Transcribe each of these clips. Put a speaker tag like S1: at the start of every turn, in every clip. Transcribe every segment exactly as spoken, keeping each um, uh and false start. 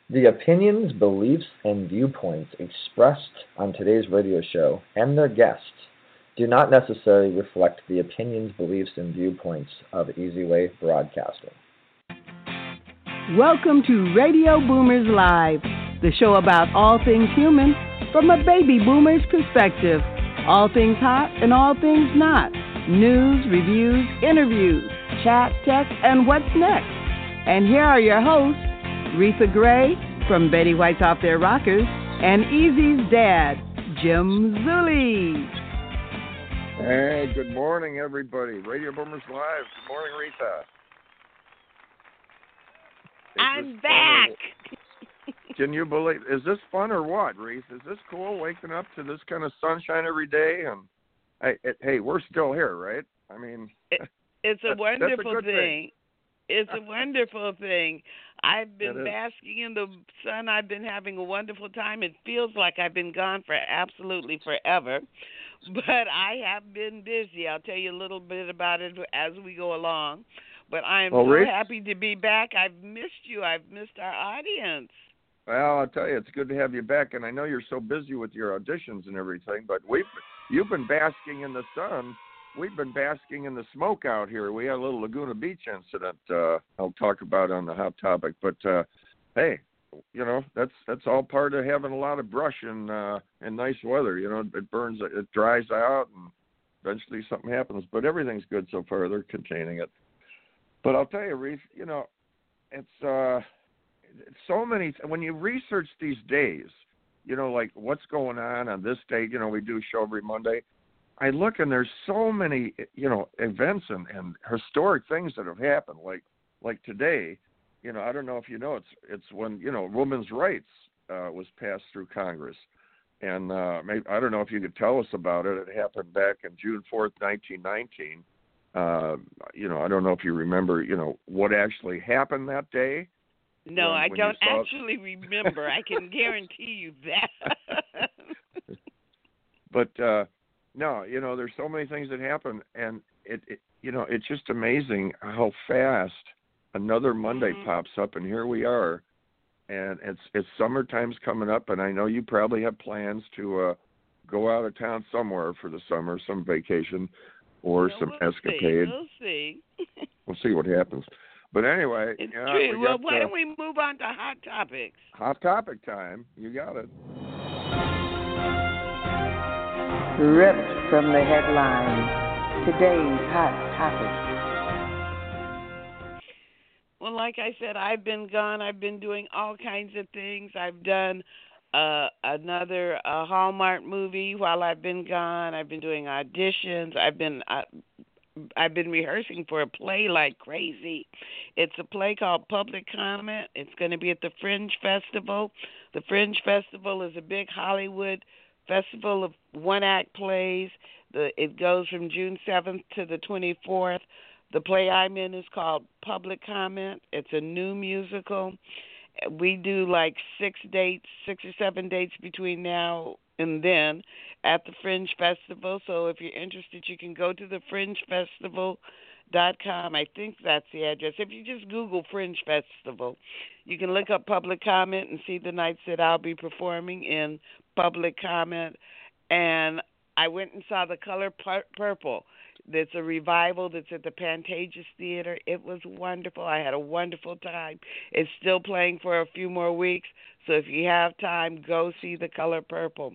S1: The opinions, beliefs, and viewpoints expressed on today's radio show and their guests do not necessarily reflect the opinions, beliefs, and viewpoints of Easy Way Broadcasting.
S2: Welcome to Radio Boomers Live, the show about all things human from a baby boomer's perspective. All things hot and all things not. News, reviews, interviews, chat, tech, and what's next. And here are your hosts, Retha Gray from Betty White's Off Their Rockers, and Easy's dad, Jim Zuley.
S3: Hey, good morning, everybody. Radio Boomers Live. Good morning, Retha.
S4: I'm back.
S3: Can you believe? Is this fun or what, Reese? Is this cool? Waking up to this kind of sunshine every day, and hey, it, hey, we're still here, right? I mean,
S4: it, it's a
S3: that's,
S4: wonderful
S3: that's a
S4: thing.
S3: thing.
S4: It's a wonderful thing. I've been
S3: It is.
S4: basking in the sun. I've been having a wonderful time. It feels like I've been gone for absolutely forever, but I have been busy. I'll tell you a little bit about it as we go along. But I am
S3: well,
S4: so
S3: Reese,
S4: happy to be back. I've missed you. I've missed our audience.
S3: Well, I'll tell you, it's good to have you back, and I know you're so busy with your auditions and everything, but we've you've been basking in the sun. We've been basking in the smoke out here. We had a little Laguna Beach incident uh, I'll talk about on the Hot Topic, but uh, hey, you know, that's that's all part of having a lot of brush and uh, and nice weather. You know, it burns, it dries out, and eventually something happens. But everything's good so far. They're containing it. But I'll tell you, Reese, you know, it's uh, so many. When you research these days, you know, like what's going on on this date. You know, we do a show every Monday. I look and there's so many, you know, events and, and historic things that have happened. Like like today, you know, I don't know if you know, it's it's when, you know, women's rights uh, was passed through Congress. And uh, maybe, I don't know if you could tell us about it. It happened back on June fourth, nineteen nineteen. Uh, you know, I don't know if you remember, you know, what actually happened that day.
S4: No,
S3: when,
S4: I
S3: when
S4: don't
S3: saw...
S4: actually remember. I can guarantee you that.
S3: But, uh, no, you know, there's so many things that happen, and, it, it you know, it's just amazing how fast another Monday
S4: mm-hmm.
S3: pops up, and here we are. And it's it's summertime's coming up, and I know you probably have plans to uh, go out of town somewhere for the summer, some vacation or
S4: well,
S3: some
S4: we'll
S3: escapade.
S4: See. We'll see.
S3: We'll see what happens. But anyway,
S4: it's
S3: yeah,
S4: true.
S3: we
S4: Well,
S3: got,
S4: why
S3: uh,
S4: don't we move on to hot topics?
S3: Hot topic time. You got it.
S2: Ripped from the headlines, today's hot topic.
S4: Well, like I said, I've been gone. I've been doing all kinds of things. I've done uh, another uh, Hallmark movie while I've been gone. I've been doing auditions. I've been uh, I've been rehearsing for a play like crazy. It's a play called Public Comment. It's going to be at the Fringe Festival. The Fringe Festival is a big Hollywood festival of one-act plays. The, it goes from June seventh to the twenty-fourth. The play I'm in is called Public Comment. It's a new musical. We do like six dates, six or seven dates between now and then at the Fringe Festival. So if you're interested, you can go to the fringe festival dot com. I think that's the address. If you just Google Fringe Festival, you can look up Public Comment and see the nights that I'll be performing in Public Comment. And I went and saw The Color Pur- Purple. It's a revival that's at the Pantages Theater. It was wonderful. I had a wonderful time. It's still playing for a few more weeks, so if you have time, go see The Color Purple.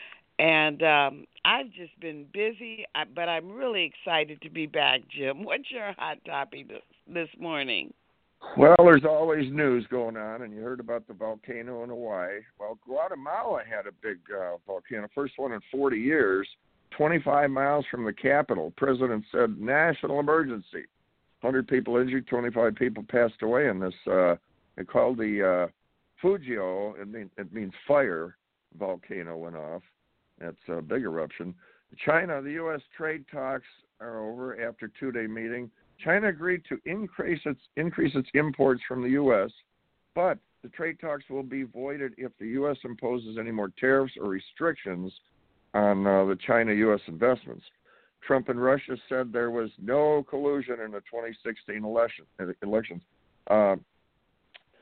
S4: And um, I've just been busy, but I'm really excited to be back, Jim. What's your hot topic this morning?
S3: Well, there's always news going on, and you heard about the volcano in Hawaii. Well, Guatemala had a big uh, volcano, first one in forty years. twenty-five miles from the capital. President said national emergency. one hundred people injured, twenty-five people passed away in this. Uh, they called the uh, Fujio, it, mean, it means fire, volcano went off. That's a big eruption. China, the U S trade talks are over after a two-day meeting. China agreed to increase its increase its imports from the U S, but the trade talks will be voided if the U S imposes any more tariffs or restrictions on uh, the China-U S investments. Trump and Russia said there was no collusion in the twenty sixteen election, elections. Uh,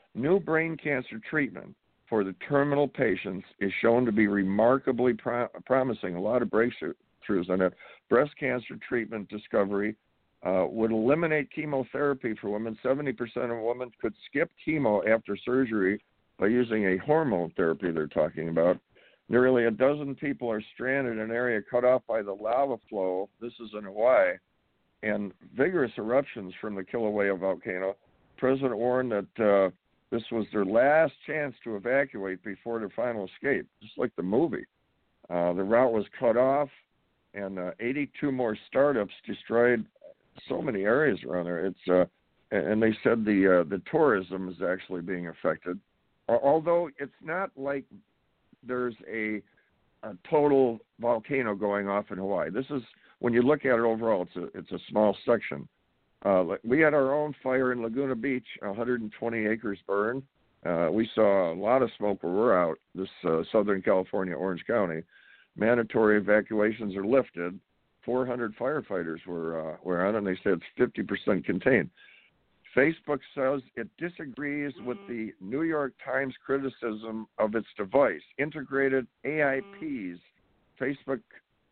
S3: New brain cancer treatment for the terminal patients is shown to be remarkably pro- promising. A lot of breakthroughs on it. Breast cancer treatment discovery uh, would eliminate chemotherapy for women. seventy percent of women could skip chemo after surgery by using a hormone therapy they're talking about. Nearly a dozen people are stranded in an area cut off by the lava flow. This is in Hawaii. And vigorous eruptions from the Kilauea volcano. President warned that uh, this was their last chance to evacuate before their final escape, just like the movie. Uh, the route was cut off, and uh, eighty-two more startups destroyed so many areas around there. It's uh, and they said the uh, the tourism is actually being affected, although it's not like there's a, a total volcano going off in Hawaii. This is, when you look at it overall, it's a it's a small section. Uh, we had our own fire in Laguna Beach, one hundred twenty acres burned. Uh, we saw a lot of smoke where we're out, this uh, Southern California, Orange County. Mandatory evacuations are lifted. four hundred firefighters were, uh, were on it, and they said it's fifty percent contained. Facebook says it disagrees with the New York Times criticism of its device, integrated A I Ps. Facebook,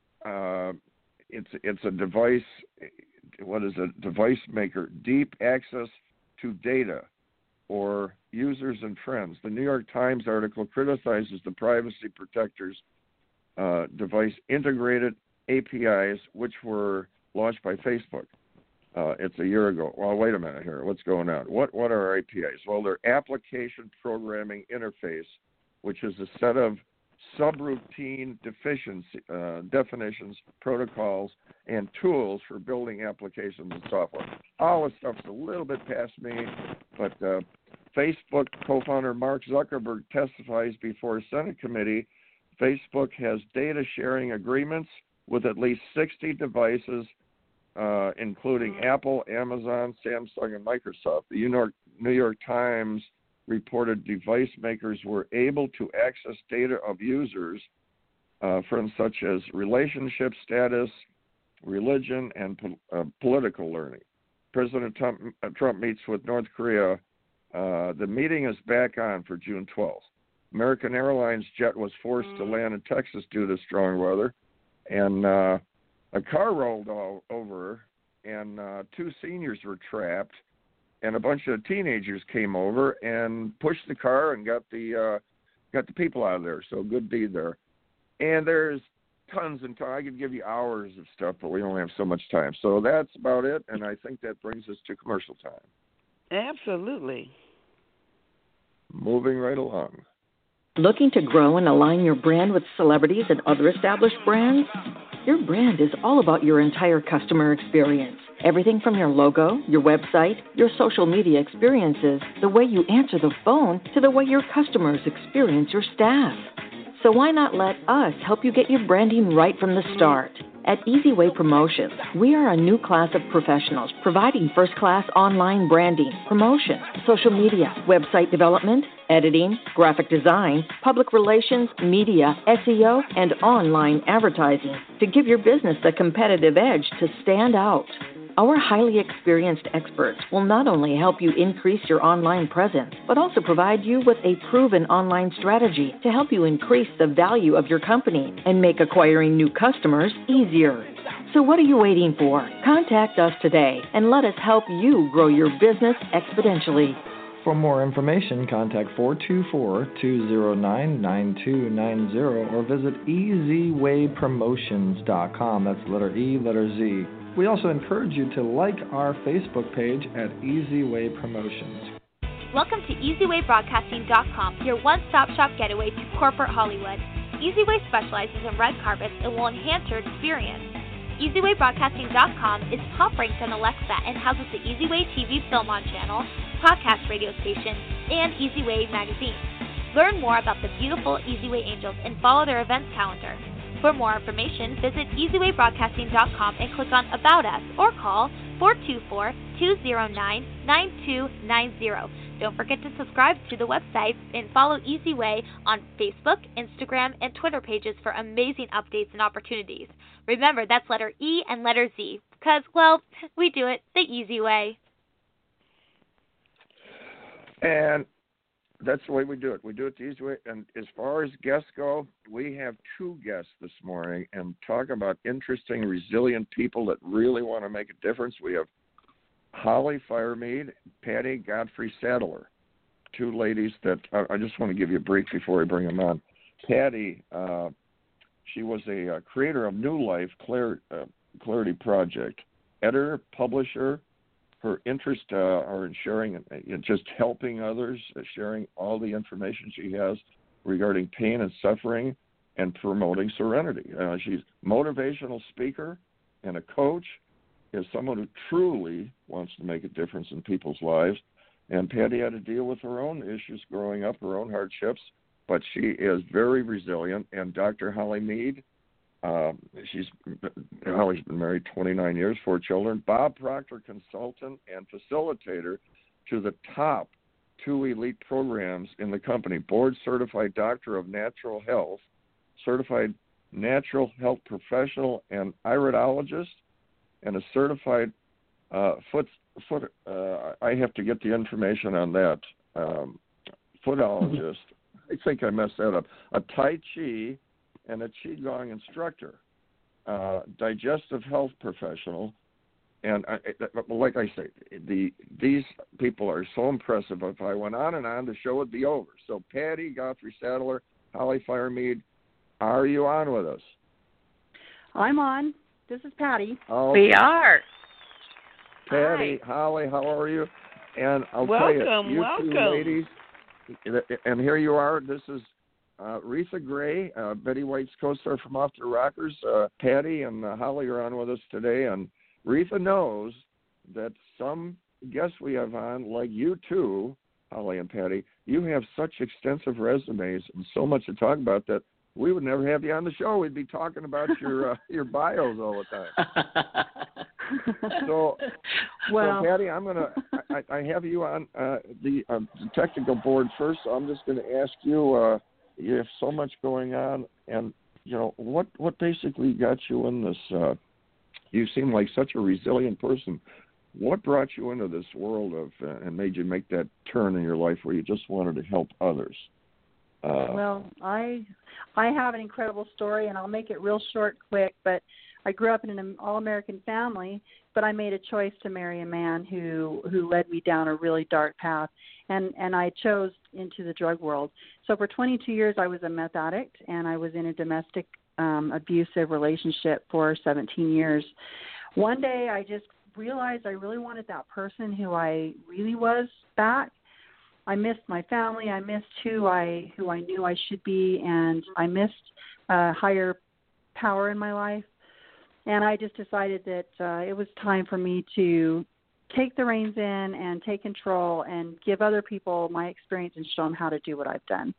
S3: uh, it's it's a device. What is a device maker? Deep access to data, or users and friends. The New York Times article criticizes the privacy protectors uh, device integrated A P Is, which were launched by Facebook. Uh, it's a year ago. Well, wait a minute here. What's going on? What what are A P Is? Well, they're application programming interface, which is a set of subroutine deficiency, uh, definitions, protocols, and tools for building applications and software. All this stuff's a little bit past me, but uh, Facebook co-founder Mark Zuckerberg testifies before a Senate committee. Facebook has data sharing agreements with at least sixty devices, uh, including Apple, Amazon, Samsung, and Microsoft. The New York, New York Times reported device makers were able to access data of users uh, from such as relationship status, religion, and po- uh, political learning. President Trump, uh, Trump meets with North Korea. Uh, the meeting is back on for June twelfth. American Airlines jet was forced to land in Texas due to strong weather, and uh, a car rolled all over, and uh, two seniors were trapped. And a bunch of teenagers came over and pushed the car and got the uh, got the people out of there. So good deed there. And there's tons and tons. I could give you hours of stuff, but we only have so much time. So that's about it. And I think that brings us to commercial time.
S4: Absolutely.
S3: Moving right along.
S5: Looking to grow and align your brand with celebrities and other established brands? Your brand is all about your entire customer experience. Everything from your logo, your website, your social media experiences, the way you answer the phone, to the way your customers experience your staff. So why not let us help you get your branding right from the start? At EasyWay Promotions, we are a new class of professionals providing first-class online branding, promotion, social media, website development, editing, graphic design, public relations, media, S E O, and online advertising to give your business the competitive edge to stand out. Our highly experienced experts will not only help you increase your online presence, but also provide you with a proven online strategy to help you increase the value of your company and make acquiring new customers easier. So what are you waiting for? Contact us today and let us help you grow your business exponentially.
S1: For more information, contact four two four, two zero nine, nine two nine zero or visit easy way promotions dot com. That's letter E, letter Z. We also encourage you to like our Facebook page at EasyWay Promotions.
S6: Welcome to easy way broadcasting dot com, your one-stop shop getaway to corporate Hollywood. EasyWay specializes in red carpets and will enhance your experience. easy way broadcasting dot com is top-ranked on Alexa and houses the EasyWay T V Film On channel, podcast radio station, and EasyWay magazine. Learn more about the beautiful EasyWay Angels and follow their events calendar. For more information, visit easy way broadcasting dot com and click on About Us or call four two four, two zero nine, nine two nine zero. Don't forget to subscribe to the website and follow EasyWay on Facebook, Instagram, and Twitter pages for amazing updates and opportunities. Remember, that's letter E and letter Z, because, well, we do it the easy way.
S3: And that's the way we do it. We do it the easy way. And as far as guests go, we have two guests this morning and talk about interesting, resilient people that really want to make a difference. We have Holly Firemead, Patty Godfrey Sadler, two ladies that I, I just want to give you a brief before we bring them on. Patty, uh, she was a uh, creator of New Life Clar- uh, Clarity Project, editor, publisher. Her interests uh, are in sharing and just helping others, uh, sharing all the information she has regarding pain and suffering and promoting serenity. Uh, she's a motivational speaker and a coach, is someone who truly wants to make a difference in people's lives. And Patty had to deal with her own issues growing up, her own hardships, but she is very resilient. And Doctor Holly Mead, Um, she's Holly's been married twenty-nine years, four children. Bob Proctor, consultant and facilitator to the top two elite programs in the company: board certified doctor of natural health, certified natural health professional and iridologist, and a certified uh, foot foot. Uh, I have to get the information on that. Um, footologist. I think I messed that up. A Tai Chi and a Qigong instructor, uh, digestive health professional, and I, like I say, the these people are so impressive. If I went on and on, the show would be over. So Patty Godfrey Sadler, Holly Firemead, are you on with us?
S7: I'm on. This is Patty.
S3: Oh,
S4: we are.
S3: Patty,
S4: Hi.
S3: Holly, how are you? And I'll
S4: welcome,
S3: tell you, you
S4: welcome.
S3: two ladies, and here you are. This is Uh, Retha Gray, uh, Betty White's co-star from Off the Rockers. uh, Patty and uh, Holly are on with us today, and Retha knows that some guests we have on, like you two, Holly and Patty, you have such extensive resumes and so much to talk about that we would never have you on the show. We'd be talking about your uh, your bios all the time. so,
S7: well,
S3: so, Patty, I'm gonna I, I have you on uh, the, uh, the technical board first. So I'm just going to ask you. Uh, You have so much going on, and you know what? What basically got you in this? Uh, you seem like such a resilient person. What brought you into this world of uh, and made you make that turn in your life where you just wanted to help others? Uh,
S7: well, I I have an incredible story, and I'll make it real short, quick. But I grew up in an all-American family, but I made a choice to marry a man who who led me down a really dark path, and and I chose into the drug world. So for twenty-two years, I was a meth addict, and I was in a domestic um, abusive relationship for seventeen years. One day, I just realized I really wanted that person who I really was back. I missed my family. I missed who I who I knew I should be, and I missed a higher power in my life. And I just decided that uh, it was time for me to take the reins in and take control and give other people my experience and show them how to do what I've done.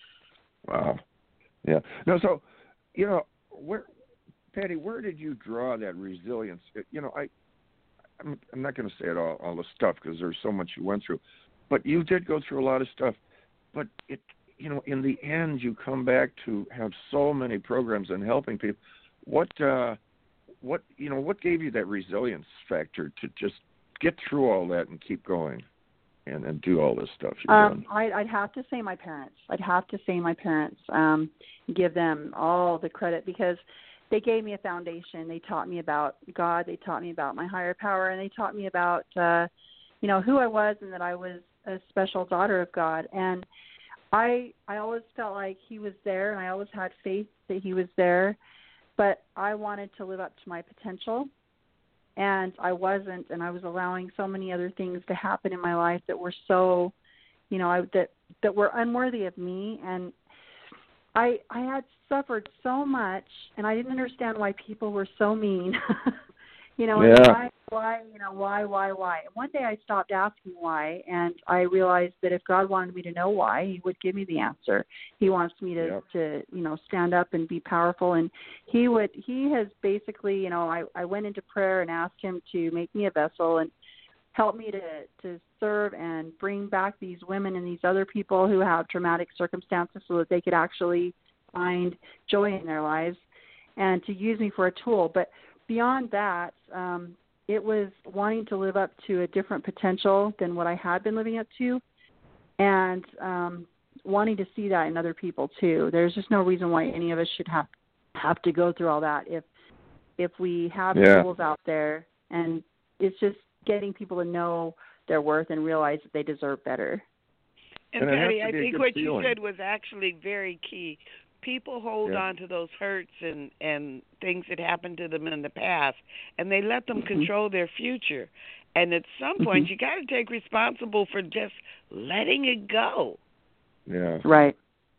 S3: Wow. Yeah. No, so, you know, where, Patty, where did you draw that resilience? You know, I, I'm, I'm not going to say it all, all the stuff because there's so much you went through, but you did go through a lot of stuff. But, it, you know, in the end, you come back to have so many programs and helping people. What, uh, what, you know, what gave you that resilience factor to just get through all that and keep going and, and do all this stuff you've
S7: um,
S3: done?
S7: I, I'd have to say my parents. I'd have to say my parents, um, give them all the credit because they gave me a foundation. They taught me about God. They taught me about my higher power, and they taught me about, uh, you know, who I was and that I was a special daughter of God. And I, I always felt like he was there, and I always had faith that he was there, but I wanted to live up to my potential. And I wasn't, and I was allowing so many other things to happen in my life that were so, you know, I, that that were unworthy of me. And I I had suffered so much, and I didn't understand why people were so mean. you know,
S3: yeah.
S7: and why, why, you know, why, why, why. And one day I stopped asking why, and I realized that if God wanted me to know why, he would give me the answer. He wants me to,
S3: yep.
S7: to you know, stand up and be powerful. And he would, he has basically, you know, I, I went into prayer and asked him to make me a vessel and help me to, to serve and bring back these women and these other people who have traumatic circumstances so that they could actually find joy in their lives and to use me for a tool. But beyond that, um, it was wanting to live up to a different potential than what I had been living up to. and um, wanting to see that in other people too. There's just no reason why any of us should have have to go through all that if if we have
S3: yeah.
S7: tools out there, and it's just getting people to know their worth and realize that they deserve better.
S4: And,
S3: and
S4: Patty, I think what
S3: feeling.
S4: you said was actually very key. People hold
S3: yeah.
S4: on to those hurts and, and things that happened to them in the past, and they let them
S7: mm-hmm.
S4: control their future. And at some point,
S7: mm-hmm.
S4: you got to take responsible for just letting it go.
S3: Yeah.
S7: Right.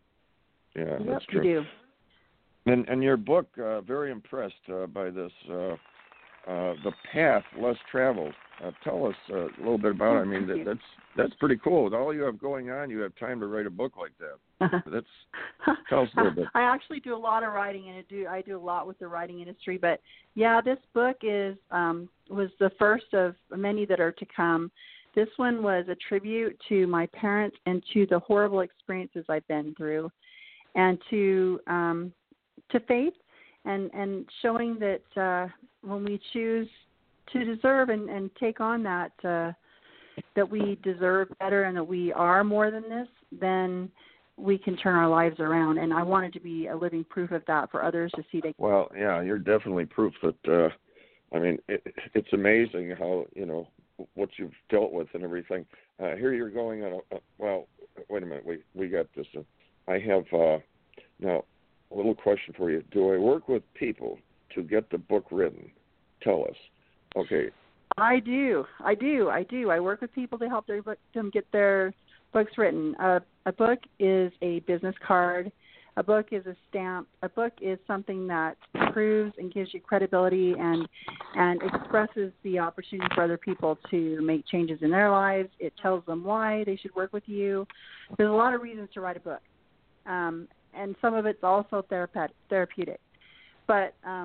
S3: Yeah,
S7: yep,
S3: that's true.
S7: You do.
S3: And, and your book, uh, very impressed uh, by this, uh, uh, The Path Less Traveled. Uh, tell us uh, a little bit about it. I mean, that, that's that's pretty cool. With all you have going on, you have time to write a book like that. That's tell us a little bit.
S7: I actually do a lot of writing, and I do I do a lot with the writing industry. But yeah, this book is um, was the first of many that are to come. This one was a tribute to my parents and to the horrible experiences I've been through, and to um, to faith, and, and showing that uh, when we choose to deserve and, and take on that, uh, that we deserve better and that we are more than this, then we can turn our lives around. And I wanted to be a living proof of that for others to see. They
S3: well, yeah, you're definitely proof that, uh, I mean, it, it's amazing how, you know, what you've dealt with and everything. Uh, here you're going on a, uh, well, wait a minute, we, we got this. Uh, I have, uh, now, a little question for you. Do I work with people to get the book written? Tell us. Okay.
S7: I do. I do. I do. I work with people to help their book, them get their books written. Uh, a book is a business card. A book is a stamp. A book is something that proves and gives you credibility and and expresses the opportunity for other people to make changes in their lives. It tells them why they should work with you. There's a lot of reasons to write a book, um, and some of it's also therapeutic. But um,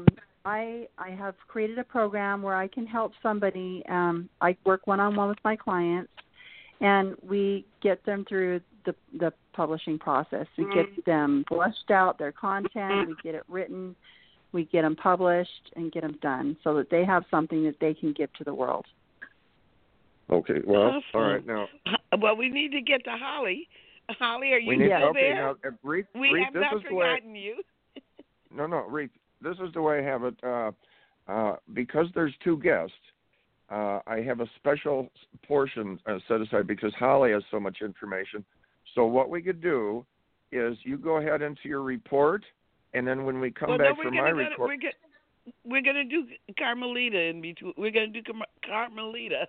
S7: I I have created a program where I can help somebody. Um, I work one-on-one with my clients, and we get them through the the publishing process. We get them fleshed out, their content, we get it written, we get them published, and get them done so that they have something that they can give to the world.
S3: Okay, well,
S4: awesome.
S3: All right, now.
S4: Well, we need to get to Holly. Holly, are you
S3: we need,
S4: still
S3: okay,
S4: there?
S3: Now, uh, Reed,
S4: we
S3: Reed,
S4: have
S3: this
S4: not
S3: is
S4: forgotten
S3: way,
S4: you.
S3: no, no, Reed, this is the way I have it. Uh, uh, because there's two guests, uh, I have a special portion uh, set aside because Holly has so much information. So what we could do is you go ahead into your report, and then when we come
S4: well,
S3: back
S4: no,
S3: from
S4: my
S3: my
S4: gonna,
S3: report,
S4: we're gonna, we're gonna do Carmelita in between. We're gonna do Carmelita.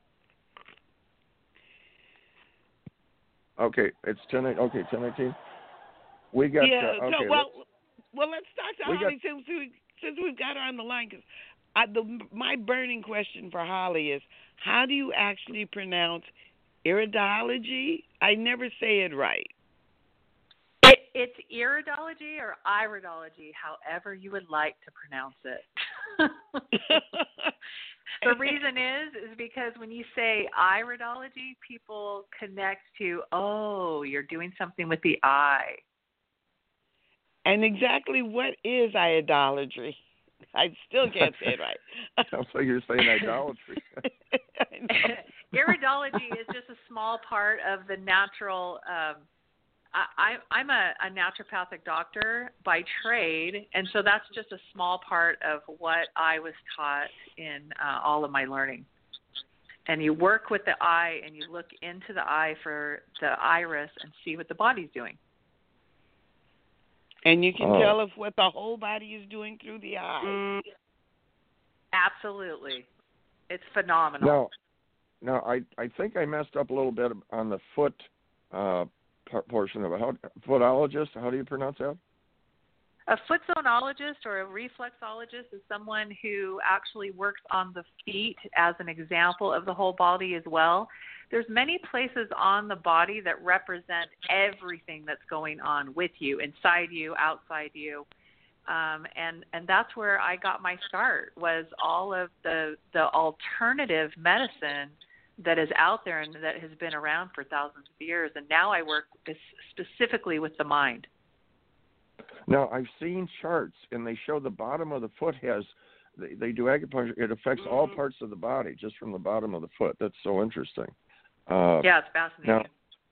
S3: Okay, it's ten. Okay, ten eighteen. We got.
S4: Yeah.
S3: Uh, okay,
S4: so well,
S3: let's,
S4: well, let's talk to
S3: we
S4: Holly
S3: got,
S4: since we since we've got her on the line. Because the my burning question for Holly is, how do you actually pronounce iridology? I never say it right.
S8: It, it's iridology or iridology, however you would like to pronounce it. The reason is, is because when you say iridology, people connect to, oh, you're doing something with the eye.
S4: And exactly what is idolatry? I still can't say it right.
S3: So you're saying idolatry.
S8: Iridology is just a small part of the natural. Um, I, I'm a, a naturopathic doctor by trade, and so that's just a small part of what I was taught in uh, all of my learning. And you work with the eye, and you look into the eye for the iris and see what the body's doing.
S4: And you can
S3: oh.
S4: tell if what the whole body is doing through the eye.
S8: Mm, absolutely. It's phenomenal.
S3: Now, now I, I think I messed up a little bit on the foot uh, portion of it. How, footologist, how do you pronounce that?
S8: A foot zonologist or a reflexologist is someone who actually works on the feet as an example of the whole body as well. There's many places on the body that represent everything that's going on with you, inside you, outside you. Um, and, and that's where I got my start, was all of the, the alternative medicine that is out there and that has been around for thousands of years. And now I work specifically with the mind.
S3: Now, I've seen charts, and they show the bottom of the foot has, they, they do acupuncture. It affects all parts of the body, just from the bottom of the foot. That's so interesting. Uh,
S8: yeah, it's fascinating.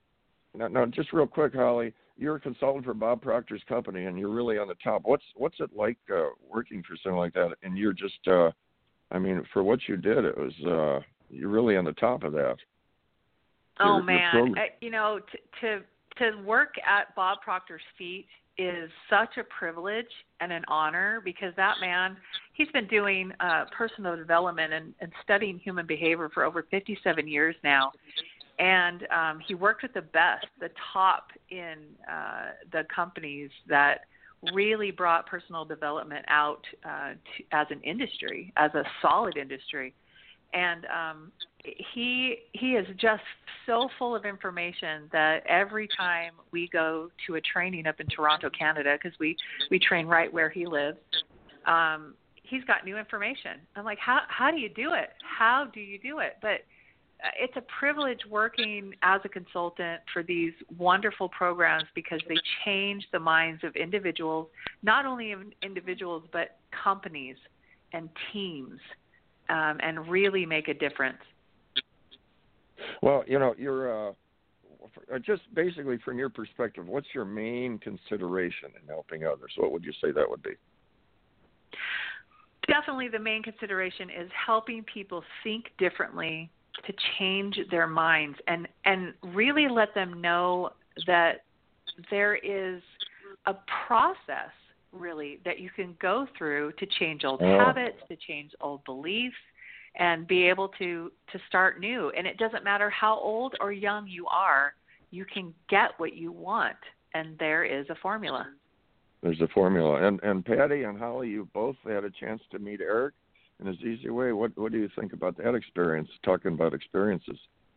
S3: now, now, just real quick, Holly, you're a consultant for Bob Proctor's company, and you're really on the top. What's what's it like uh, working for something like that? And you're just, uh, I mean, for what you did, it was uh, you're really on the top of that.
S8: Oh
S3: your,
S8: man,
S3: your
S8: uh, you know, to, to to work at Bob Proctor's feet is such a privilege and an honor, because that man, he's been doing uh, personal development and, and studying human behavior for over fifty-seven years now. And um, he worked with the best, the top in uh, the companies that really brought personal development out uh, to, as an industry, as a solid industry. And um, he he is just so full of information that every time we go to a training up in Toronto, Canada, because we, we train right where he lives, um, he's got new information. I'm like, how how do you do it? How do you do it? But it's a privilege working as a consultant for these wonderful programs, because they change the minds of individuals, not only individuals, but companies and teams, um, and really make a difference.
S3: Well, you know, you're uh, just basically from your perspective, what's your main consideration in helping others? What would you say that would be?
S8: Definitely the main consideration is helping people think differently, to change their minds, and, and really let them know that there is a process, really, that you can go through to change old
S3: oh.
S8: habits, to change old beliefs, and be able to, to start new. And it doesn't matter how old or young you are, you can get what you want, and there is a formula.
S3: There's a formula. And, and Patty and Holly, you both had a chance to meet Eric in his Easy Way. What what do you think about that experience, talking about experiences?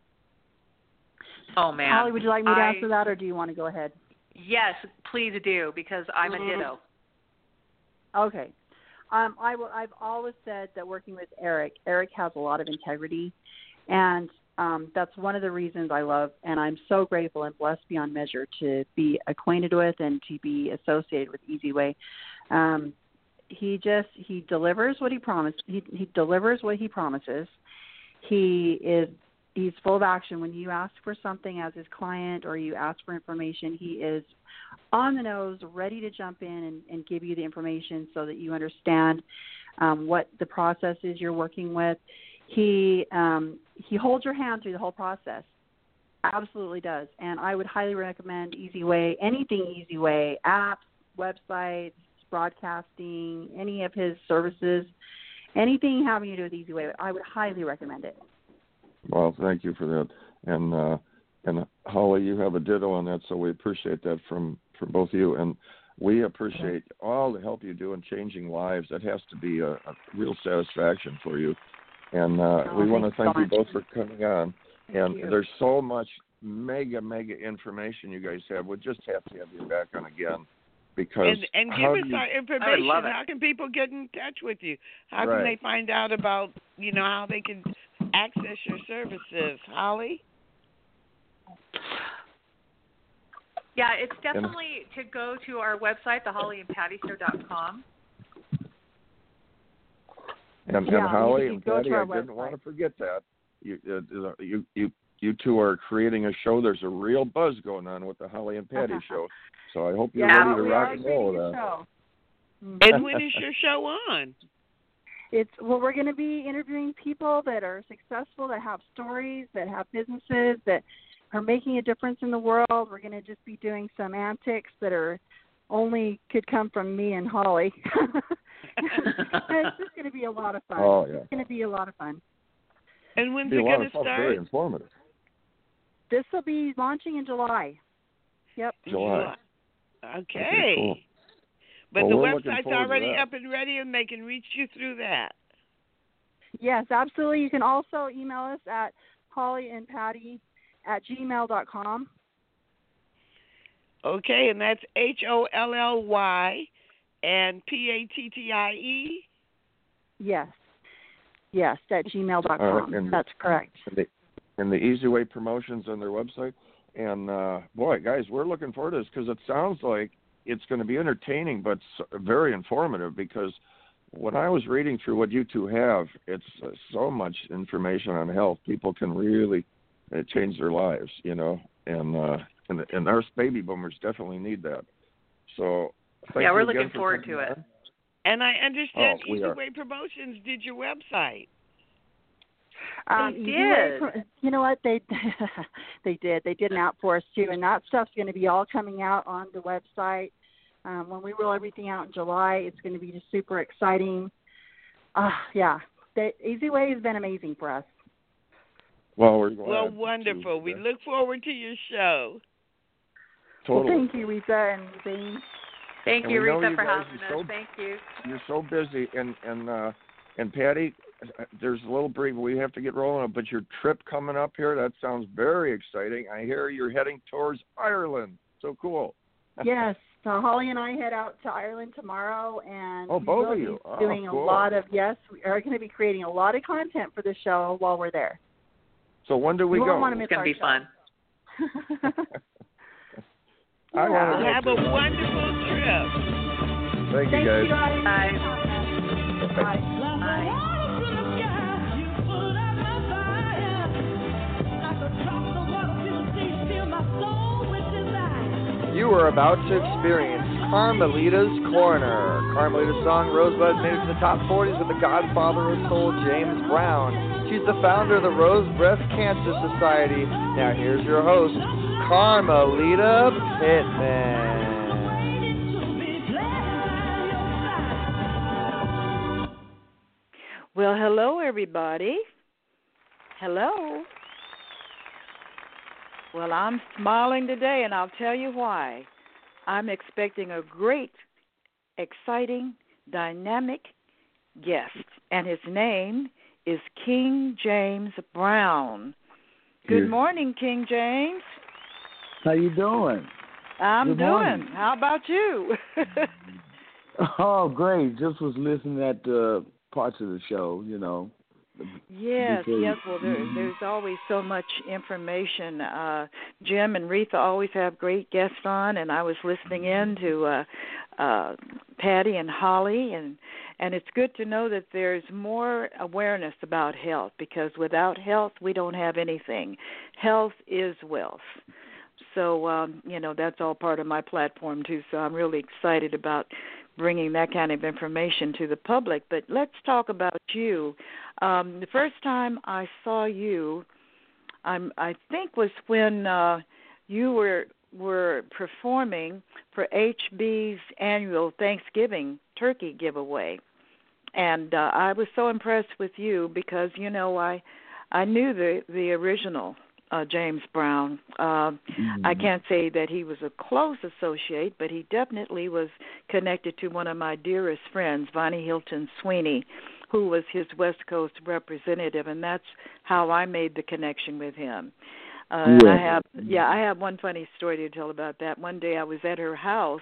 S8: Oh, man.
S7: Holly, would you like me to
S8: I,
S7: answer that, or do you want to go ahead?
S8: Yes, please do, because I'm a ditto.
S7: Okay. Um, I will, I've always said that working with Eric, Eric has a lot of integrity, and um, that's one of the reasons I love, and I'm so grateful and blessed beyond measure to be acquainted with and to be associated with Easy Way. Um, he just, he delivers what he promised. He, he delivers what he promises. He is, he's full of action. When you ask for something as his client or you ask for information, he is on the nose, ready to jump in and, and give you the information so that you understand um, what the process is you're working with. He um, he holds your hand through the whole process. Absolutely does. And I would highly recommend Easy Way, anything Easy Way, apps, websites, broadcasting, any of his services, anything having to do with Easy Way, I would highly recommend it.
S3: Well, thank you for that. And uh, and Holly, you have a ditto on that, so we appreciate that from, from both of you. And we appreciate all the help you do in changing lives. That has to be a, a real satisfaction for you. And uh,
S7: oh,
S3: we want to thank
S7: so
S3: you both for coming on.
S7: Thank
S3: and
S7: you.
S3: There's so much mega, mega information you guys have. We'll just have to have you back on again. Because
S4: and, and give
S3: how
S4: us
S3: do you,
S4: our information.
S8: love it.
S4: How can people get in touch with you? How
S3: Right.
S4: can they find out about, you know, how they can access your services? Holly?
S8: Yeah, it's definitely to go to our website, the holly and patty show dot com.
S3: And,
S7: Yeah,
S3: and Holly
S7: you
S3: and
S7: can go
S3: Patty,
S7: to
S3: I
S7: our
S3: didn't
S7: website.
S3: want to forget that. You, uh, you, you, you two are creating a show. There's a real buzz going on with the Holly and Patty show. So I hope you're
S7: Yeah,
S3: ready to
S7: we
S3: rock
S7: are
S3: and roll with
S7: creating a
S3: that.
S7: show.
S4: And when is your show on?
S7: It's well, we're going to be interviewing people that are successful, that have stories, that have businesses, that are making a difference in the world. We're going to just be doing some antics that are only could come from me and Holly. It's just going to be a lot of fun.
S3: Oh, yeah.
S7: It's going to be a lot of fun.
S4: And when's
S3: It'll
S4: it
S3: be a lot
S4: going
S3: of
S4: to
S3: fun,
S4: start?
S3: very informative.
S7: This will be launching in July. Yep.
S3: July.
S4: Okay.
S3: Okay, cool.
S4: But
S3: Well,
S4: the
S3: we're looking
S4: website's
S3: forward to
S4: already
S3: that.
S4: up and ready, and they can reach you through that.
S7: Yes, absolutely. You can also email us at holly and patty at gmail dot com.
S4: Okay, and that's H O L L Y and P A T T I E?
S7: Yes. Yes, at gmail dot com.
S3: All right, and-
S7: That's correct.
S3: And the, and the Easy Way promotions on their website. And, uh, boy, guys, we're looking forward to this because it sounds like it's going to be entertaining but very informative, because when I was reading through what you two have, it's uh, so much information on health. People can really uh, change their lives, you know. And uh, and and our baby boomers definitely need that. So thank
S8: yeah,
S3: you
S8: we're
S3: again
S8: looking
S3: for
S8: forward
S3: coming
S8: to it.
S3: on.
S4: And I understand
S3: Oh, we
S4: Easy
S3: are.
S4: Way Promotions did your website.
S7: Um,
S8: They
S7: Easy
S8: did.
S7: Way Pro- you know what they they did they did an out for us too, and that stuff's going to be all coming out on the website. Um, when we roll everything out in July, it's going to be just super exciting. Uh, yeah, the Easy Way has been amazing for us.
S3: Well, we're glad.
S4: Well, wonderful.
S3: To,
S4: we
S3: uh,
S4: look forward to your show.
S3: Totally.
S7: Well, thank you, Rita and Zane.
S8: Thank
S3: And
S8: you,
S3: we know
S8: Rita,
S3: you
S8: for
S3: guys
S8: having
S3: are
S8: us.
S3: so-
S8: Thank you.
S3: You're so busy, and and uh, and Patty, there's a little brief. We have to get rolling, but your trip coming up here, that sounds very exciting. I hear you're heading towards Ireland. So cool.
S7: Yes, so Holly and I head out to Ireland tomorrow, and
S3: Oh,
S7: we
S3: both
S7: will
S3: of
S7: be
S3: you. Oh,
S7: doing
S3: cool.
S7: a lot of yes, we are going to be creating a lot of content for the show while we're there.
S3: So when do we
S7: you
S3: go?
S7: won't want to miss
S8: It's going to
S7: our
S8: be
S7: show.
S8: fun.
S3: I
S7: Yeah.
S3: want to
S4: Well,
S3: go
S4: have
S3: too.
S4: a wonderful trip.
S3: Thank you,
S7: Thank
S3: guys.
S7: you guys.
S8: Bye.
S7: Bye.
S8: Bye.
S1: You are about to experience Carmelita's Corner. Carmelita's song Rosebud made it to the top forties with the godfather of soul, James Brown. She's the founder of the Rose Breast Cancer Society. Now here's your host, Carmelita Pittman.
S9: Well, hello, everybody. Hello. Well, I'm smiling today, and I'll tell you why. I'm expecting a great, exciting, dynamic guest, and his name is King James Brown. Good
S10: Yes.
S9: morning, King James.
S10: How you doing?
S9: I'm
S10: Good
S9: doing.
S10: morning.
S9: How about you?
S10: Oh, great. Just was listening at uh, parts of the show, you know.
S9: Yes,
S10: Because-
S9: yes. Well, there, there's always so much information. Uh, Jim and Retha always have great guests on, and I was listening in to uh, uh, Patty and Holly, and and it's good to know that there's more awareness about health, because without health, we don't have anything. Health is wealth. So, um, you know, that's all part of my platform, too, so I'm really excited about bringing that kind of information to the public. But let's talk about you. Um, the first time I saw you, I'm, I think was when uh, you were were performing for H B's annual Thanksgiving turkey giveaway. And uh, I was so impressed with you because, you know, I I knew the, the original uh, James Brown. Uh,
S10: Mhm.
S9: I can't say that he was a close associate, but he definitely was connected to one of my dearest friends, Vonnie Hilton Sweeney, who was his West Coast representative, and that's how I made the connection with him. Uh, and I
S10: Yeah.
S9: have, yeah, I have one funny story to tell about that. One day I was at her house,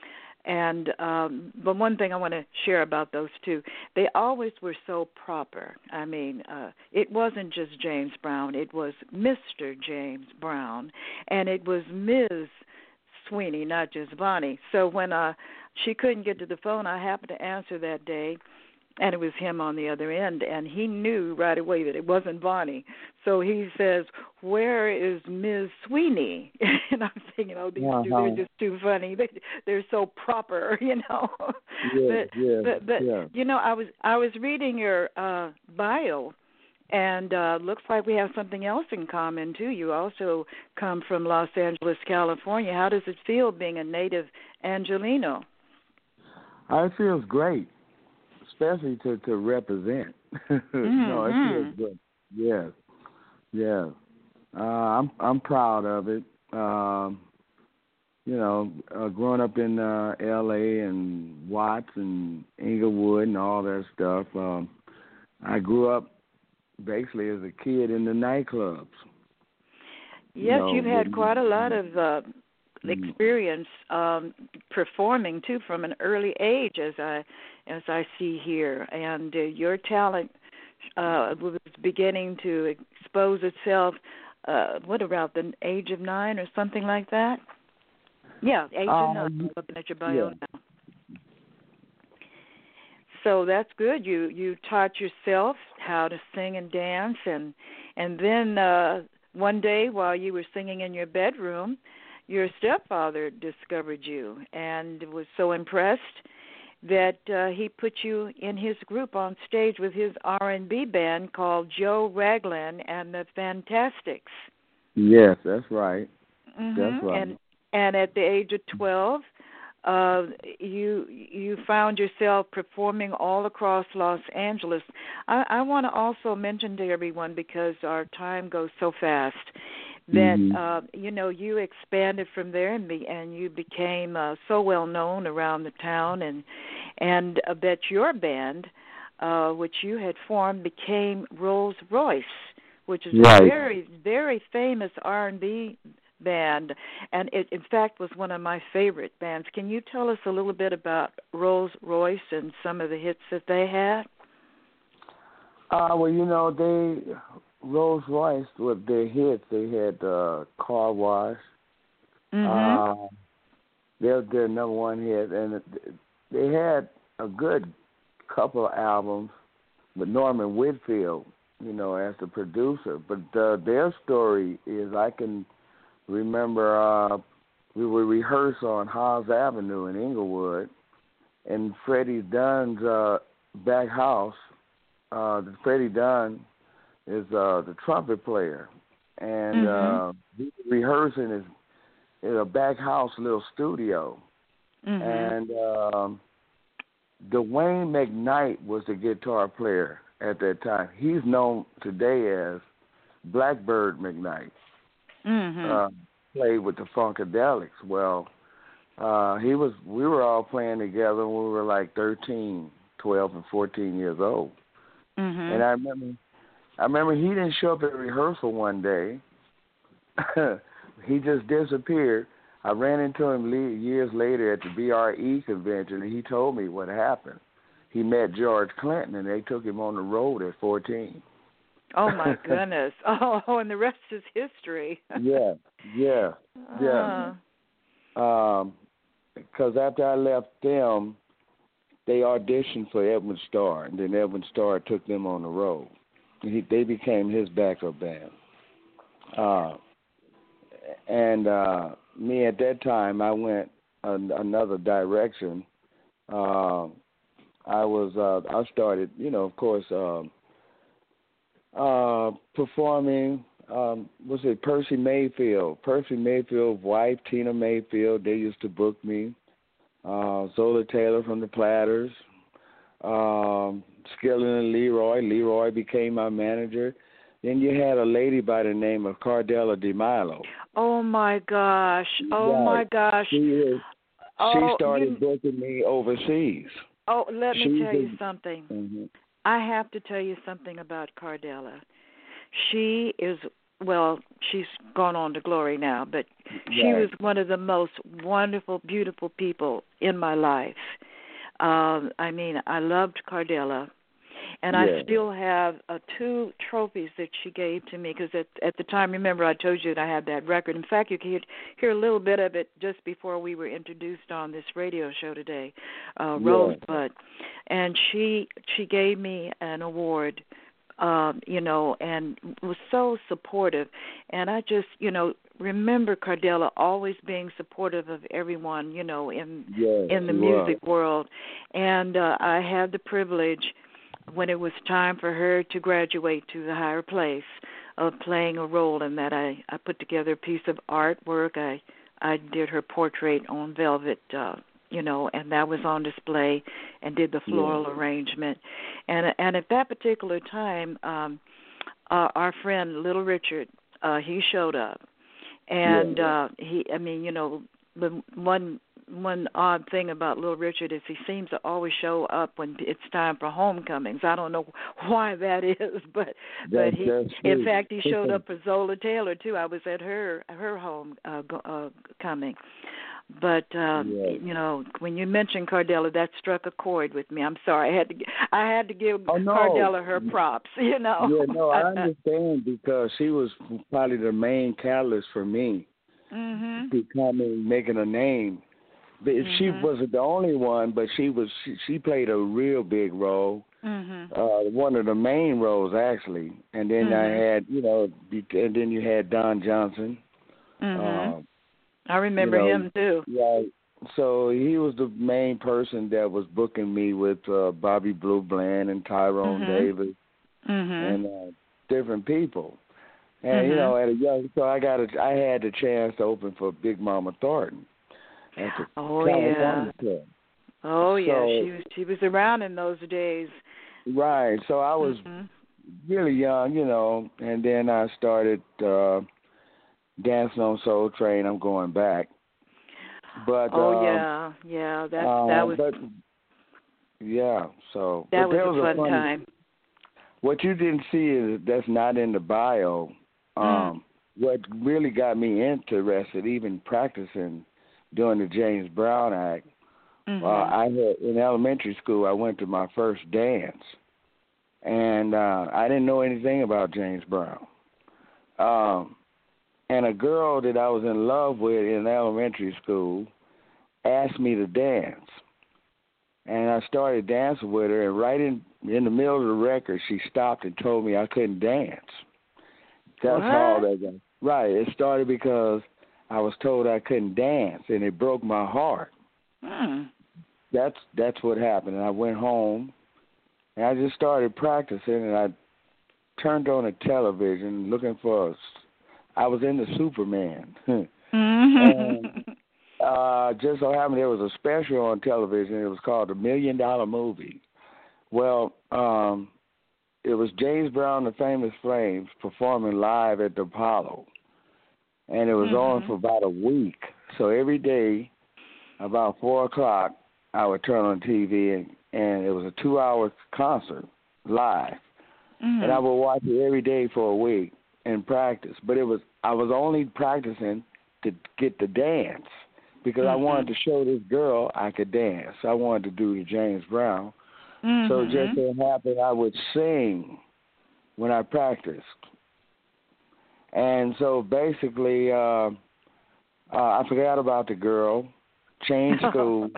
S9: and um, but one thing I want to share about those two, they always were so proper. I mean, uh, it wasn't just James Brown; it was Mister James Brown, and it was Miz Sweeney, not just Vonnie. So when uh, she couldn't get to the phone, I happened to answer that day, and it was him on the other end, and he knew right away that it wasn't Vonnie. So he says, "Where is Miz Sweeney?" And I'm thinking, oh, these two,
S10: Uh-huh.
S9: they're just too funny. They, they're so proper, you know.
S10: Yeah,
S9: but,
S10: yeah,
S9: but, but
S10: yeah.
S9: you know, I was I was reading your uh, bio, and uh, looks like we have something else in common, too. You also come from Los Angeles, California. How does it feel being a native Angelino?
S10: Uh, It feels great, especially to, to represent. No, it
S9: Mhm.
S10: feels good. Yes, yes. Uh, I'm I'm proud of it. Um, you know, uh, growing up in uh, L A and Watts and Inglewood and all that stuff, um, I grew up basically as a kid in the nightclubs.
S9: Yes,
S10: know,
S9: you've had
S10: when-
S9: quite a lot of uh,
S10: Mm.
S9: experience um, performing too from an early age, as I as I see here, and uh, your talent uh, was beginning to expose itself. Uh, what about the age of nine or something like that? Yeah, age
S10: Uh,
S9: of nine. I'm looking at your bio
S10: yeah.
S9: now. So that's good. You you taught yourself how to sing and dance, and and then uh, one day while you were singing in your bedroom, your stepfather discovered you and was so impressed that uh, he put you in his group on stage with his R and B band called Joe Ragland and the Fantastics.
S10: Yes, that's right.
S9: Mm-hmm.
S10: That's right.
S9: And and at the age of twelve, uh, you you found yourself performing all across Los Angeles. I, I want to also mention to everyone, because our time goes so fast, that
S10: mm-hmm.
S9: uh, you know, you expanded from there and be, and you became uh, so well known around the town, and and uh, that your band, uh, which you had formed, became Rolls Royce, which is
S10: right.
S9: a very very famous R and B band, and it in fact was one of my favorite bands. Can you tell us a little bit about Rolls Royce and some of the hits that they had?
S10: Uh, well, you know, they Rolls Royce with their hits. They had uh, Car Wash.
S9: Mm-hmm.
S10: Uh, they're their number one hit, and they had a good couple of albums with Norman Whitfield, you know, as the producer. But uh, their story is, I can remember uh, we would rehearse on Haas Avenue in Inglewood, and Freddie Dunn's uh, back house. Uh, Freddie Dunn is uh, the trumpet player, and
S9: mm-hmm.
S10: uh, he was rehearsing his, in a back house little studio,
S9: mm-hmm.
S10: and um, Dwayne McKnight was the guitar player at that time. He's known today as Blackbird McKnight.
S9: Mm-hmm.
S10: Uh, played with the Funkadelics. Well, uh, he was. We were all playing together when we were like thirteen, twelve, and fourteen years old.
S9: Mm-hmm.
S10: And I remember, I remember he didn't show up at rehearsal one day. He just disappeared. I ran into him le- years later at the B R E convention, and he told me what happened. He met George Clinton, and they took him on the road at fourteen.
S9: Oh, my goodness. Oh, and the rest is history.
S10: yeah, yeah, yeah.
S9: Uh.
S10: Um, because after I left them, they auditioned for Edwin Starr, and then Edwin Starr took them on the road. He, they became his backup band. Uh, and uh, me at that time, I went an, another direction. Uh, I was, uh, I started, you know, of course, uh, uh, performing. Um, was it Percy Mayfield? Percy Mayfield's wife, Tina Mayfield. They used to book me. Uh, Zola Taylor from the Platters, um, Skillen and Leroy. Leroy became my manager. Then you had a lady by the name of Cardella DeMilo.
S9: Oh, my gosh. Oh,
S10: right.
S9: my gosh.
S10: She, is,
S9: oh,
S10: she started
S9: you...
S10: booking me overseas.
S9: Oh, let me
S10: she
S9: tell
S10: is...
S9: you something.
S10: Mm-hmm.
S9: I have to tell you something about Cardella. She is... Well, she's gone on to glory now, but she
S10: right.
S9: was one of the most wonderful, beautiful people in my life. Um, I mean, I loved Cardella, and
S10: yeah.
S9: I still have uh, two trophies that she gave to me, because at, at the time, remember, I told you that I had that record. In fact, you can hear, hear a little bit of it just before we were introduced on this radio show today, uh,
S10: yeah.
S9: Rosebud, and she she gave me an award. Um, you know, and was so supportive. And I just, you know, remember Cardella always being supportive of everyone, you know, in
S10: yes,
S9: in the music was. world. And uh, I had the privilege, when it was time for her to graduate to the higher place, of playing a role in that. I, I put together a piece of artwork. I, I did her portrait on velvet, uh, you know, and that was on display, and did the floral yeah. arrangement. And and at that particular time, um, uh, our friend Little Richard, uh, he showed up, and yeah. uh, he, I mean, you know, the one one odd thing about Little Richard is he seems to always show up when it's time for homecomings. I don't know why that is, but
S10: that's,
S9: but he, in fact, he showed up for Zola Taylor too. I was at her her home uh, uh, coming. But um,
S10: yeah.
S9: you know, when you mentioned Cardella, that struck a chord with me. I'm sorry, I had to, I had to give
S10: oh, no.
S9: Cardella her props. You know.
S10: Yeah, no, I understand, because she was probably the main catalyst for me
S9: mm-hmm.
S10: becoming, making a name. But
S9: mm-hmm.
S10: she wasn't the only one, but she was. She, she played a real big role.
S9: Mm-hmm.
S10: Uh, one of the main roles, actually. And then
S9: mm-hmm.
S10: I had, you know, and then you had Don Johnson.
S9: Mm-hmm.
S10: Uh,
S9: I remember
S10: you know,
S9: him too.
S10: Yeah. So he was the main person that was booking me with uh, Bobby Blue Bland and Tyrone
S9: mm-hmm.
S10: Davis
S9: mm-hmm.
S10: and uh, different people. And
S9: mm-hmm.
S10: you know, at a young, so I got a, I had the chance to open for Big Mama Thornton at the
S9: oh
S10: California
S9: yeah.
S10: Club.
S9: Oh
S10: so,
S9: yeah, she was she was around in those days.
S10: Right. So I was
S9: mm-hmm.
S10: really young, you know, and then I started uh, dancing on Soul Train. I'm going back. But
S9: oh
S10: um,
S9: yeah, yeah, that
S10: uh,
S9: that was
S10: but, yeah. So
S9: that
S10: but
S9: was,
S10: was
S9: a fun
S10: a funny,
S9: time.
S10: What you didn't see is that's not in the bio. Um,
S9: mm.
S10: What really got me interested, even practicing doing the James Brown Act.
S9: Mm-hmm.
S10: Uh, I had in elementary school. I went to my first dance, and uh, I didn't know anything about James Brown. Um, and a girl that I was in love with in elementary school asked me to dance, and I started dancing with her. And right in in the middle of the record, she stopped and told me I couldn't dance. That's
S9: what?
S10: how that got. Right. It started because I was told I couldn't dance, and it broke my heart.
S9: Mm.
S10: That's that's what happened. And I went home, and I just started practicing, and I turned on the television looking for. A, I was into Superman,
S9: mm-hmm.
S10: and uh, just so happened there was a special on television. It was called The Million Dollar Movie. Well, um, it was James Brown, the Famous Flames, performing live at the Apollo, and it was
S9: mm-hmm.
S10: on for about a week. So every day, about four o'clock, I would turn on T V, and, and it was a two-hour concert live,
S9: mm-hmm.
S10: and I would watch it every day for a week and practice. But it was I was only practicing to get the dance because
S9: mm-hmm.
S10: I wanted to show this girl I could dance. I wanted to do the James Brown.
S9: Mm-hmm.
S10: So it just so happened I would sing when I practiced. And so basically, uh, uh, I forgot about the girl, changed school,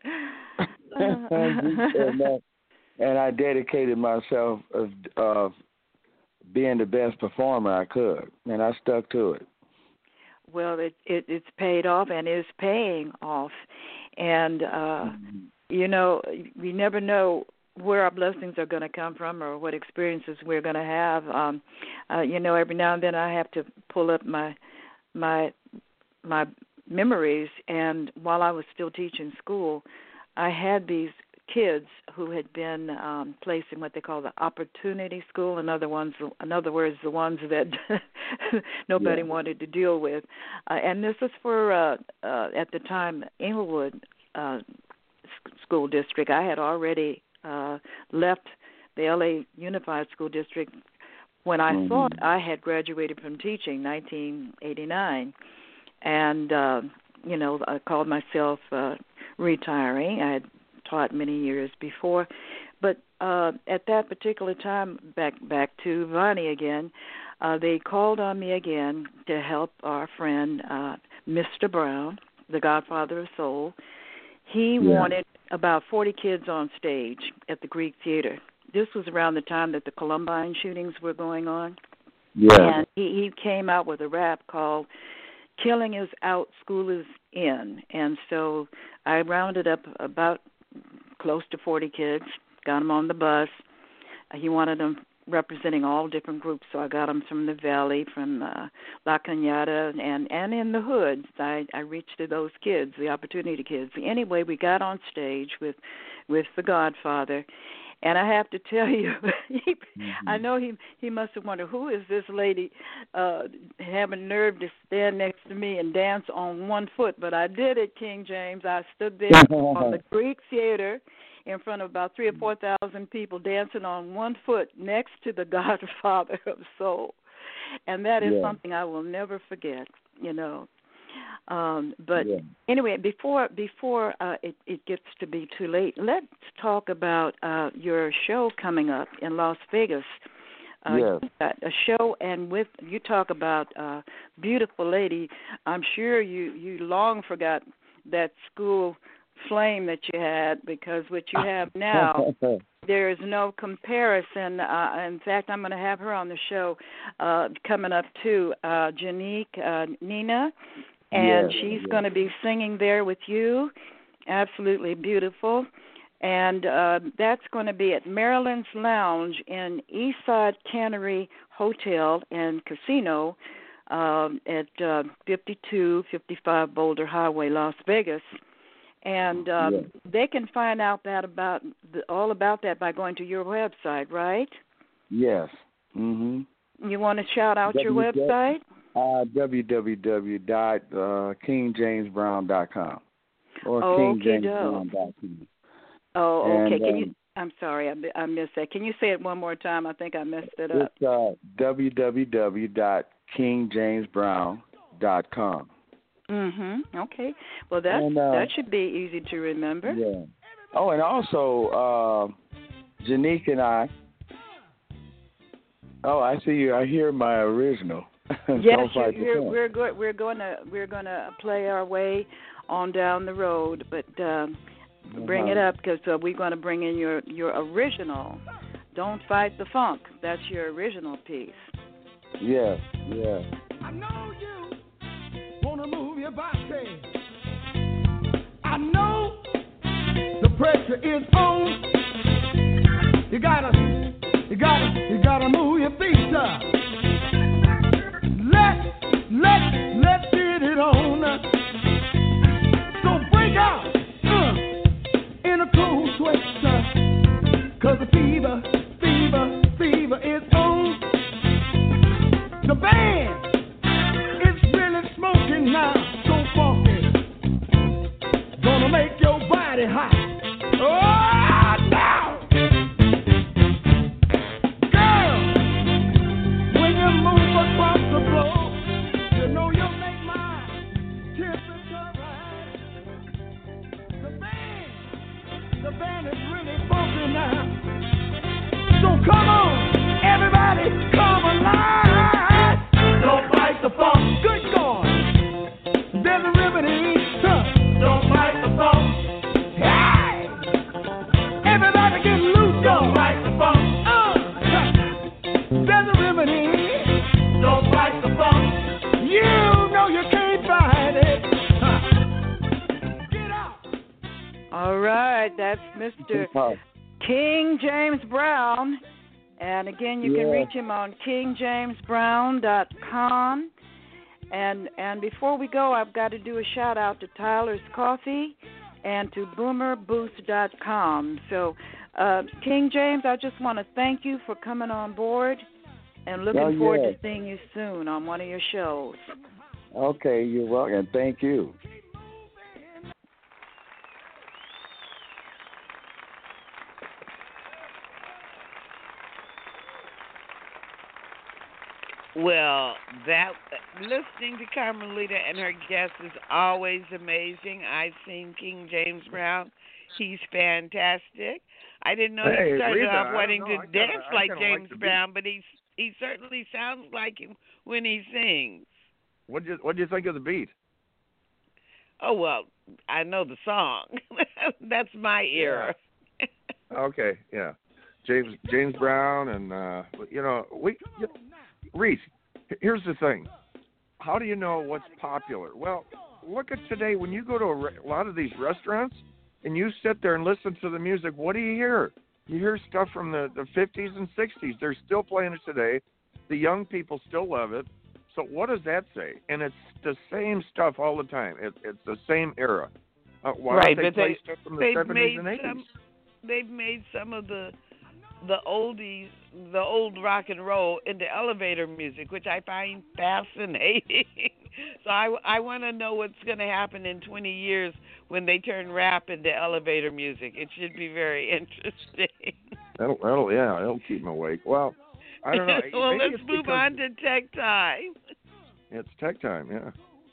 S10: and, and, uh, and I dedicated myself of, of being the best performer I could, and I stuck to it.
S9: Well, it, it it's paid off and is paying off, and uh, mm-hmm. you know, we never know where our blessings are going to come from or what experiences we're going to have. Um, uh, you know, every now and then I have to pull up my my my memories, and while I was still teaching school, I had these kids who had been um, placed in what they call the opportunity school. In other ones, in other words, the ones that nobody yeah. wanted to deal with. Uh, and this was for uh, uh, at the time Inglewood uh, School District. I had already uh, left the L A Unified School District when I mm-hmm. thought I had graduated from teaching, nineteen eighty-nine, and uh, you know I called myself uh, retiring. I had taught many years before, but uh, at that particular time, back back to Vonnie again, uh, they called on me again to help our friend uh, Mister Brown, the Godfather of Soul. He yeah. wanted about forty kids on stage at the Greek Theater. This was around the time that the Columbine shootings were going on.
S10: Yeah.
S9: And he, he came out with a rap called Killing Is Out, School Is In. And so I rounded up about close to forty kids, got them on the bus. He wanted them representing all different groups, so I got them from the Valley, from uh, La Cañada, and, and in the hood. I, I reached to those kids, the opportunity kids. Anyway, we got on stage with, with the Godfather, and I have to tell you, he, mm-hmm. I know he he must have wondered, who is this lady uh, having nerve to stand next to me and dance on one foot? But I did it, King James. I stood there on the Greek Theater in front of about three or four thousand people dancing on one foot next to the Godfather of Soul. And that is yeah. something I will never forget, you know. Um, but yeah. anyway, before before uh, it, it gets to be too late, let's talk about uh, your show coming up in Las Vegas. Uh,
S10: yes.
S9: You got a show, and with you talk about uh, beautiful lady. I'm sure you, you long forgot that school flame that you had, because what you have now, there is no comparison. Uh, in fact, I'm going to have her on the show uh, coming up too, uh, Janique uh, Nina. and
S10: yes,
S9: she's
S10: yes.
S9: going to be singing there with you. Absolutely beautiful. And uh, that's going to be at Maryland's Lounge in Eastside Cannery Hotel and Casino um, at uh, fifty-two fifty-five Boulder Highway, Las Vegas. And um,
S10: yes.
S9: they can find out that about the, all about that by going to your website, right?
S10: Yes. Mhm.
S9: You want to shout out your website?
S10: Uh, w w w dot king james brown dot com or
S9: Oh,
S10: king james
S9: okey-doke.
S10: brown dot com.
S9: Oh, okay.
S10: And,
S9: Can
S10: um,
S9: you? I'm sorry, I, I missed that. Can you say it one more time? I think I messed it up.
S10: It's uh, w w w dot king james brown dot com.
S9: Mhm. Okay. Well, that
S10: And, uh,
S9: that should be easy to remember.
S10: Yeah. Oh, and also, uh, Janique and I. Oh, I see you. I hear my original.
S9: Yes,
S10: Don't fight
S9: you're,
S10: the
S9: you're,
S10: fun.
S9: we're go- we're going to we're going to play our way on down the road, but um, bring it
S10: Uh-huh.
S9: up because uh, we're going to bring in your your original. Don't Fight the Funk. That's your original piece.
S10: Yes, yes.
S11: I know you wanna move your body. I know the pressure is on. You gotta, you gotta, you gotta move your feet up. Let, let, let's get it on. So break out uh, in a cold sweat, uh, 'cause the fever, fever, fever is on. The band is really smoking now, so funky, gonna make your body hot. Oh, now, girl, when you move across the floor, you know you'll make my temperature rise. The band, the band is really funky now, so come on, everybody, come alive. Don't fight the funk. Good God. There's a remedy. Huh. Don't fight the funk. Hey! Everybody get loose. Don't fight the funk. Uh. Huh. There's a remedy. Don't fight the funk. You know you can't fight it. Huh. Get out.
S9: All right, that's Mister King James Brown. And again, you can
S10: Yeah.
S9: reach him on king james brown dot com. And and before we go, I've got to do a shout out to Tyler's Coffee and to boomer boost dot com. So, uh, King James, I just want to thank you for coming on board and looking
S10: Oh,
S9: forward
S10: yeah.
S9: to seeing you soon on one of your shows.
S10: Okay, you're welcome. Thank you.
S4: Well, that listening to Carmelita and her guests is always amazing. I've seen King James Brown; he's fantastic. I didn't know
S3: Hey,
S4: he started
S3: Rita,
S4: off
S3: I
S4: wanting
S3: don't
S4: to
S3: know. I kinda-
S4: dance
S3: I
S4: like
S3: kinda like
S4: James
S3: the beat.
S4: Brown, but he's he certainly sounds like him when he sings.
S3: What do you What do you think of the beat?
S4: Oh well, I know the song. That's my era.
S3: Okay, yeah, James James Brown, and uh, you know we, you, Reese. Here's the thing: how do you know what's popular? Well, look at today. When you go to a, re- a lot of these restaurants and you sit there and listen to the music, what do you hear? You hear stuff from the the fifties and sixties. They're still playing it today. The young people still love it. So what does that say? And it's the same stuff all the time. It, it's the same era. Uh, why
S4: Right,
S3: don't they
S4: but
S3: play
S4: they-
S3: stuff from the
S4: they've
S3: seventies
S4: made
S3: and eighties?
S4: some. They've made some of the the oldies, the old rock and roll into elevator music, which I find fascinating. So I, I want to know what's going to happen in twenty years when they turn rap into elevator music. It should be very interesting.
S3: That'll, that'll, yeah, it'll keep them awake. Well, I don't know.
S4: Well,
S3: Maybe
S4: let's
S3: it's
S4: move
S3: because
S4: on to tech time.
S3: It's tech time, yeah.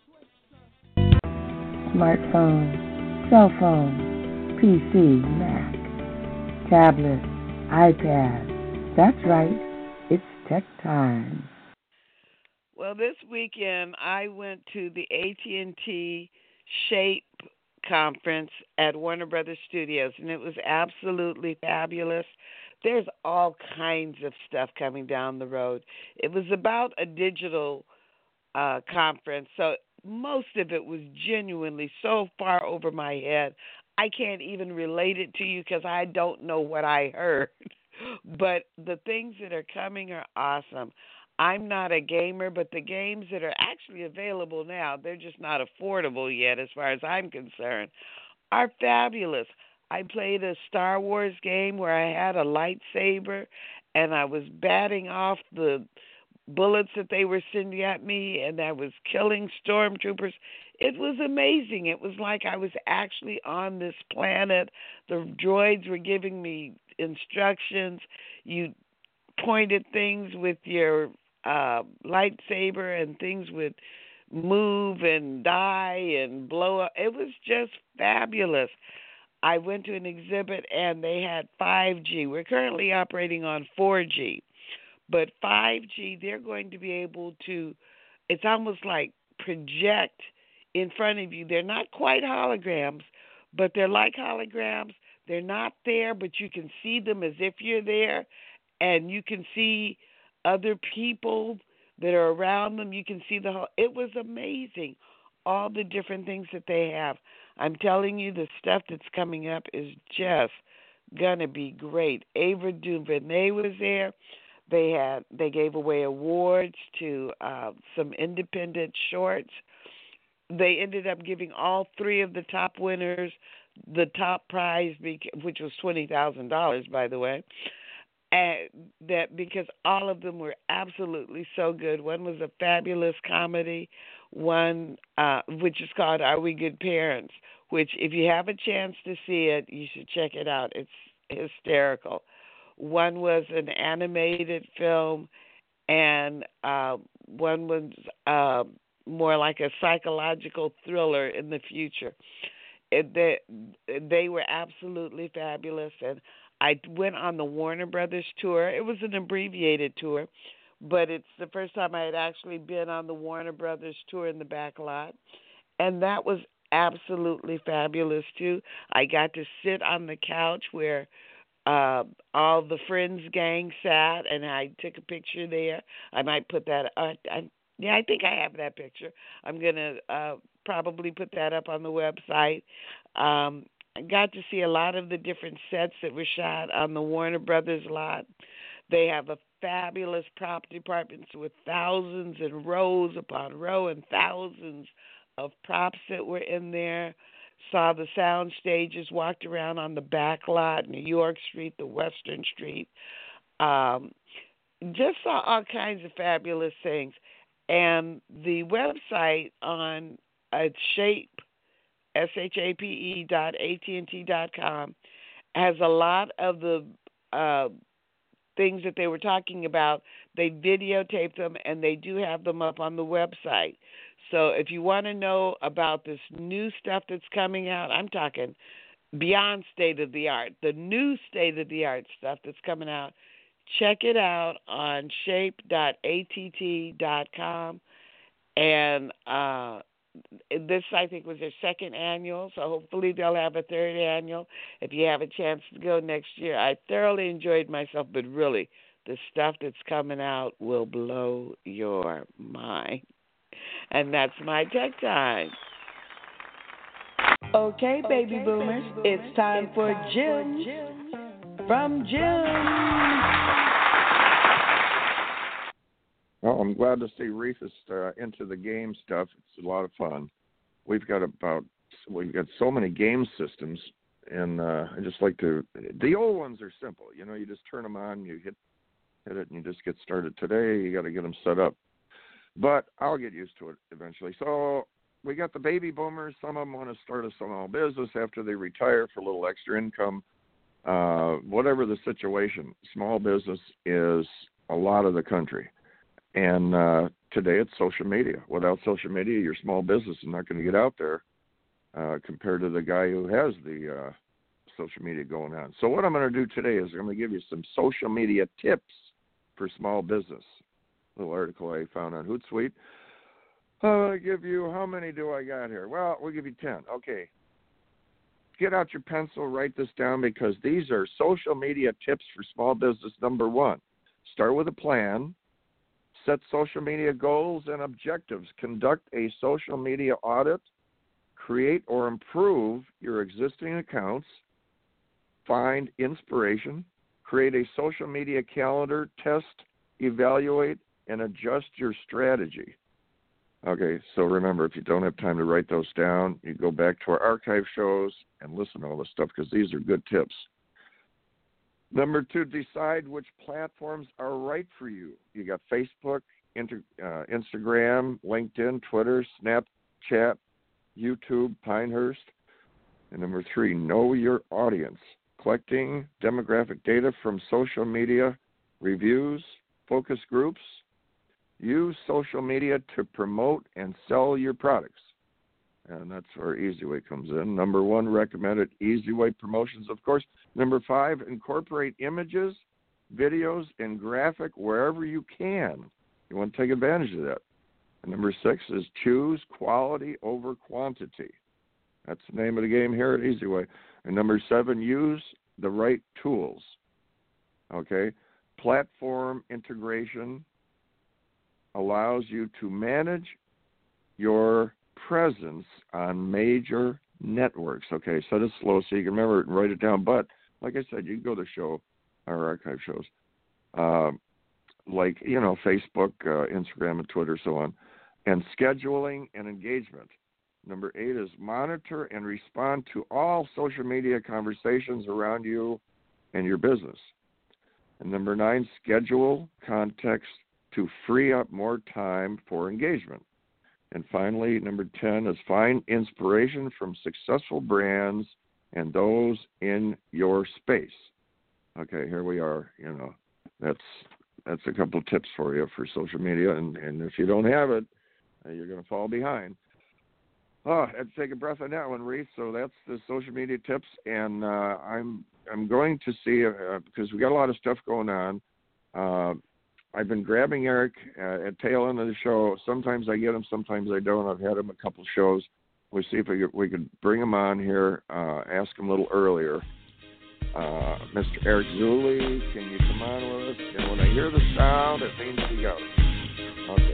S12: Smartphone, cell phone, P C, Mac, tablet, iPad. That's right, it's tech time.
S4: Well, this weekend I went to the A T and T Shape conference at Warner Brothers Studios, and it was absolutely fabulous. There's all kinds of stuff coming down the road. It was about a digital uh, conference, so most of it was genuinely so far over my head. I can't even relate it to you because I don't know what I heard. But the things that are coming are awesome. I'm not a gamer, but the games that are actually available now, they're just not affordable yet as far as I'm concerned, are fabulous. I played a Star Wars game where I had a lightsaber and I was batting off the bullets that they were sending at me, and I was killing stormtroopers. It was amazing. It was like I was actually on this planet. The droids were giving me instructions. You pointed things with your uh, lightsaber, and things would move and die and blow up. It was just fabulous. I went to an exhibit, and they had five G. We're currently operating on four G. But five G, they're going to be able to, it's almost like project in front of you. They're not quite holograms, but they're like holograms. They're not there, but you can see them as if you're there, and you can see other people that are around them. You can see the whole, it was amazing, all the different things that they have. I'm telling you, the stuff that's coming up is just going to be great. Ava DuVernay was there. They had they gave away awards to uh, some independent shorts. They ended up giving all three of the top winners the top prize, which was twenty thousand dollars, by the way. And that because all of them were absolutely so good. One was a fabulous comedy, one uh, which is called "Are We Good Parents?" Which, if you have a chance to see it, you should check it out. It's hysterical. One was an animated film, and uh, one was uh, more like a psychological thriller in the future. It, they, they were absolutely fabulous, and I went on the Warner Brothers tour. It was an abbreviated tour, but it's the first time I had actually been on the Warner Brothers tour in the back lot, and that was absolutely fabulous, too. I got to sit on the couch where Uh, all the Friends gang sat, and I took a picture there. I might put that. Uh, I, yeah, I think I have that picture. I'm gonna uh, probably put that up on the website. Um, I got to see a lot of the different sets that were shot on the Warner Brothers lot. They have a fabulous prop department with thousands and rows upon row and thousands of props that were in there. Saw the sound stages, walked around on the back lot, New York Street, the Western Street. Um, just saw all kinds of fabulous things. And the website on uh, Shape, S H A P E dot A T and T dot com, has a lot of the uh, things that they were talking about. They videotaped them, and they do have them up on the website. So if you want to know about this new stuff that's coming out, I'm talking beyond state-of-the-art, the new state-of-the-art stuff that's coming out, check it out on shape dot A T T dot com. And uh, this, I think, was their second annual, so hopefully they'll have a third annual if you have a chance to go next year. I thoroughly enjoyed myself, but really, the stuff that's coming out will blow your mind. And that's my tech time.
S2: Okay, baby boomers, it's time for Gems from Gems.
S3: Well, I'm glad to see Reefa's uh, into the game stuff. It's a lot of fun. We've got about we've got so many game systems, and uh, I just like to. The old ones are simple. You know, you just turn them on, you hit hit it, and you just get started. Today, you got to get them set up. But I'll get used to it eventually. So we got the baby boomers. Some of them want to start a small business after they retire for a little extra income. Uh, whatever the situation, small business is a lot of the country. And uh, today it's social media. Without social media, your small business is not going to get out there uh, compared to the guy who has the uh, social media going on. So what I'm going to do today is I'm going to give you some social media tips for small business. Little article I found on Hootsuite. I'll give you, how many do I got here? Well, we'll give you ten. Okay. Get out your pencil, write this down, because these are social media tips for small business. Number one, start with a plan. Set social media goals and objectives. Conduct a social media audit. Create or improve your existing accounts. Find inspiration. Create a social media calendar. Test, evaluate, and adjust your strategy. Okay, so remember, if you don't have time to write those down, you go back to our archive shows and listen to all this stuff because these are good tips. Number two, decide which platforms are right for you. You got Facebook, Inter, uh, Instagram, LinkedIn, Twitter, Snapchat, YouTube, Pinehurst. And number three, know your audience. Collecting demographic data from social media, reviews, focus groups. Use social media to promote and sell your products. And that's where EasyWay comes in. Number one, recommended EasyWay promotions, of course. Number five, incorporate images, videos, and graphic wherever you can. You want to take advantage of that. And number six is choose quality over quantity. That's the name of the game here at EasyWay. And number seven, use the right tools. Okay? Platform integration allows you to manage your presence on major networks. Okay, so this slow so you can remember it and write it down. But like I said, you can go to show our archive shows, uh, like you know Facebook, uh, Instagram, and Twitter, so on, and scheduling and engagement. Number eight is monitor and respond to all social media conversations around you and your business. And number nine, schedule context to free up more time for engagement. And finally, number ten is find inspiration from successful brands and those in your space. Okay, here we are. You know, that's that's a couple tips for you for social media, and, and if you don't have it, uh, you're going to fall behind. Oh, I had to take a breath on that one, Reese. So that's the social media tips, and uh, I'm I'm going to see uh, because we got a lot of stuff going on. Uh, I've been grabbing Eric uh, at tail end of the show. Sometimes I get him, sometimes I don't. I've had him a couple shows. We'll see if we could, we could bring him on here, uh, ask him a little earlier. Uh, Mister Eric Zuley, can you come on with us? And when I hear the sound, it means he goes. Okay.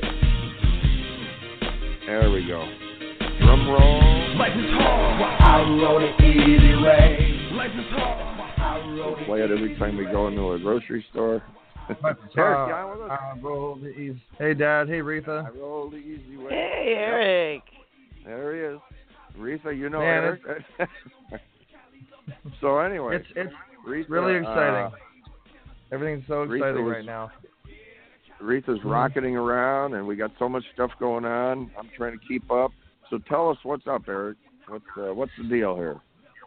S3: There we go. Drum roll. Life is hard. Well, I wrote it easy way. Life is hard. Well, I wrote it. Play it every time we go into a grocery store.
S13: Eric, uh, I roll the easy. Hey, Dad. Hey, Retha.
S3: I roll the easy way.
S4: Hey, Eric.
S3: Yep. There he is. Retha, you know
S13: Man,
S3: Eric. So anyway,
S13: it's it's
S3: Retha,
S13: really exciting.
S3: Uh,
S13: Everything's so exciting
S3: was,
S13: right now.
S3: Retha's mm-hmm. rocketing around, and we got so much stuff going on. I'm trying to keep up. So tell us what's up, Eric. What's uh, what's the deal here?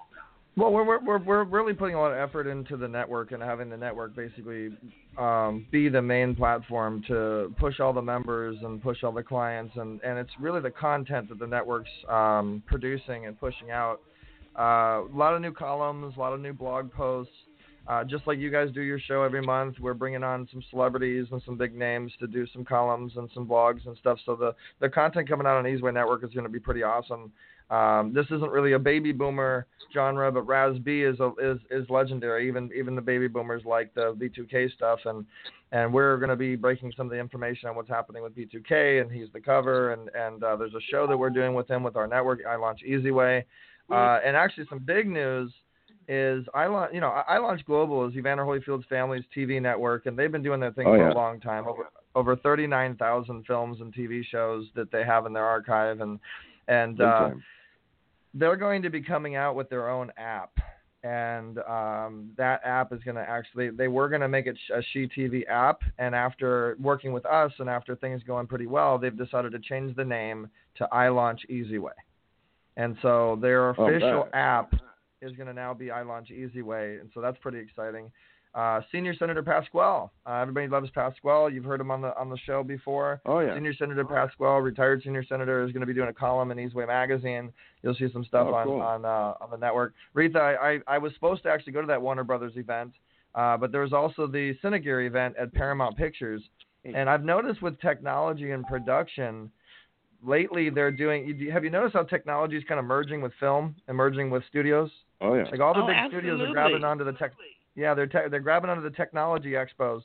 S13: Well, we're we're we're really putting a lot of effort into the network and having the network basically um, be the main platform to push all the members and push all the clients, and, and it's really the content that the network's um, producing and pushing out. Uh, a lot of new columns, a lot of new blog posts. Uh, just like you guys do your show every month, we're bringing on some celebrities and some big names to do some columns and some blogs and stuff. So the, the content coming out on EasyWay Network is going to be pretty awesome. Um, this isn't really a baby boomer genre, but Raz B is a, is is legendary. Even even the baby boomers like the B two K stuff, and and we're going to be breaking some of the information on what's happening with B two K, and he's the cover, and and uh, there's a show that we're doing with him with our network. I launch EasyWay, uh, and actually some big news is I launch you know I launch Global is Evander Holyfield's family's T V network, and they've been doing their thing
S3: oh,
S13: for
S3: yeah.
S13: a long time. Over over thirty-nine thousand films and T V shows that they have in their archive, and and. Uh, They're going to be coming out with their own app, and um, that app is going to actually, they were going to make it a She T V app, and after working with us and after things going pretty well, they've decided to change the name to iLaunch EasyWay. And so their official
S3: oh,
S13: app is going to now be iLaunch EasyWay, and so that's pretty exciting. Uh, Senior Senator Pasquale. Uh, everybody loves Pasquale. You've heard him on the on the show before.
S3: Oh, yeah.
S13: Senior Senator Pasquale, retired Senior Senator, is going to be doing a column in EasyWay Magazine. You'll see some stuff
S3: oh,
S13: on
S3: cool.
S13: on uh, on the network. Retha, I, I, I was supposed to actually go to that Warner Brothers event, uh, but there was also the Cinegear event at Paramount Pictures. And I've noticed with technology and production, lately they're doing – have you noticed how technology is kind of merging with film and merging with studios?
S3: Oh, yeah.
S13: Like all the
S4: oh,
S13: big
S4: absolutely.
S13: studios are grabbing onto the tech – Yeah, they're te- they're grabbing onto the technology expos,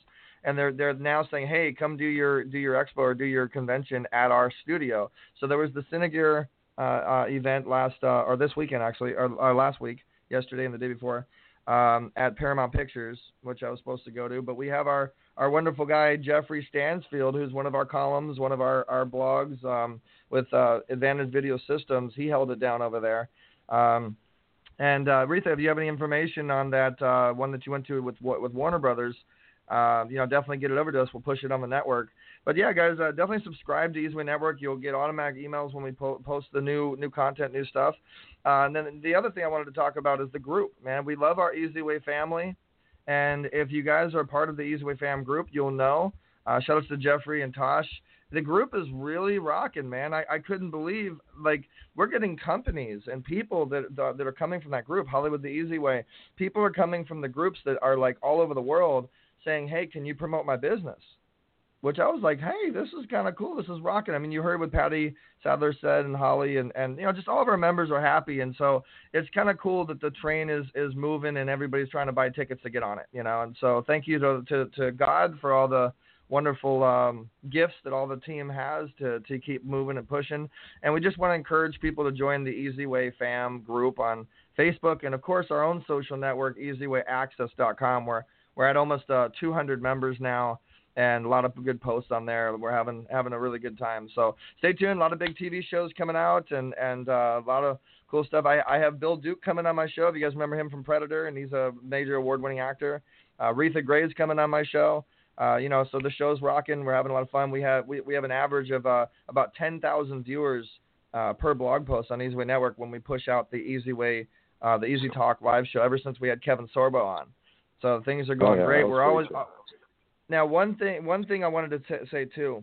S13: and they're they're now saying, hey, come do your do your expo or do your convention at our studio. So there was the Cinegear uh, uh, event last uh, or this weekend actually, or, or last week, yesterday and the day before, um, at Paramount Pictures, which I was supposed to go to. But we have our, our wonderful guy Jeffrey Stansfield, who's one of our columns, one of our our blogs um, with uh, Advantage Video Systems. He held it down over there. Um, and uh, Retha, if you have any information on that uh, one that you went to with with Warner Brothers, uh, you know, definitely get it over to us. We'll push it on the network. But yeah, guys, uh, definitely subscribe to Easyway Network. You'll get automatic emails when we po- post the new new content, new stuff. Uh, and then the other thing I wanted to talk about is the group. Man, we love our Easyway family, and if you guys are part of the Easyway fam group, you'll know. Uh, shout out to Jeffrey and Tosh. The group is really rocking, man. I, I couldn't believe, like, we're getting companies and people that that are coming from that group, Hollywood the Easy Way. People are coming from the groups that are, like, all over the world saying, hey, can you promote my business? Which I was like, hey, this is kind of cool. This is rocking. I mean, you heard what Patty Sadler said and Holly and, and, you know, just all of our members are happy. And so it's kind of cool that the train is, is moving and everybody's trying to buy tickets to get on it, you know. And so thank you to to, to God for all the wonderful um, gifts that all the team has to, to keep moving and pushing. And we just want to encourage people to join the Easyway fam group on Facebook. And, of course, our own social network, easyway access dot com, where we're at almost uh, two hundred members now. And a lot of good posts on there. We're having having a really good time. So stay tuned. A lot of big T V shows coming out and, and uh, a lot of cool stuff. I, I have Bill Duke coming on my show. If you guys remember him from Predator, and he's a major award-winning actor. Uh, Retha Gray's coming on my show. Uh, you know, so the show's rocking. We're having a lot of fun. We have we, we have an average of uh, about ten thousand viewers uh, per blog post on Easyway Network when we push out the Easyway, uh, the Easy Talk live show ever since we had Kevin Sorbo on. So things are going
S3: oh, yeah,
S13: great. We're always...
S3: Uh,
S13: Now, one thing one thing I wanted to t- say, too,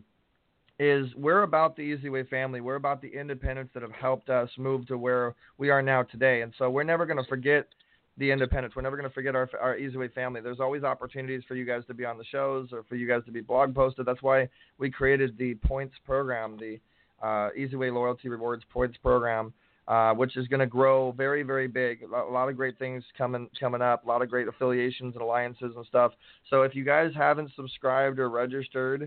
S13: is we're about the Easyway family. We're about the independents that have helped us move to where we are now today. And so we're never going to forget the independents. We're never going to forget our our Easyway family. There's always opportunities for you guys to be on the shows or for you guys to be blog posted. That's why we created the points program, the uh, Easyway Loyalty Rewards Points program, uh, which is going to grow very, very big. A lot of great things coming coming up, a lot of great affiliations and alliances and stuff. So if you guys haven't subscribed or registered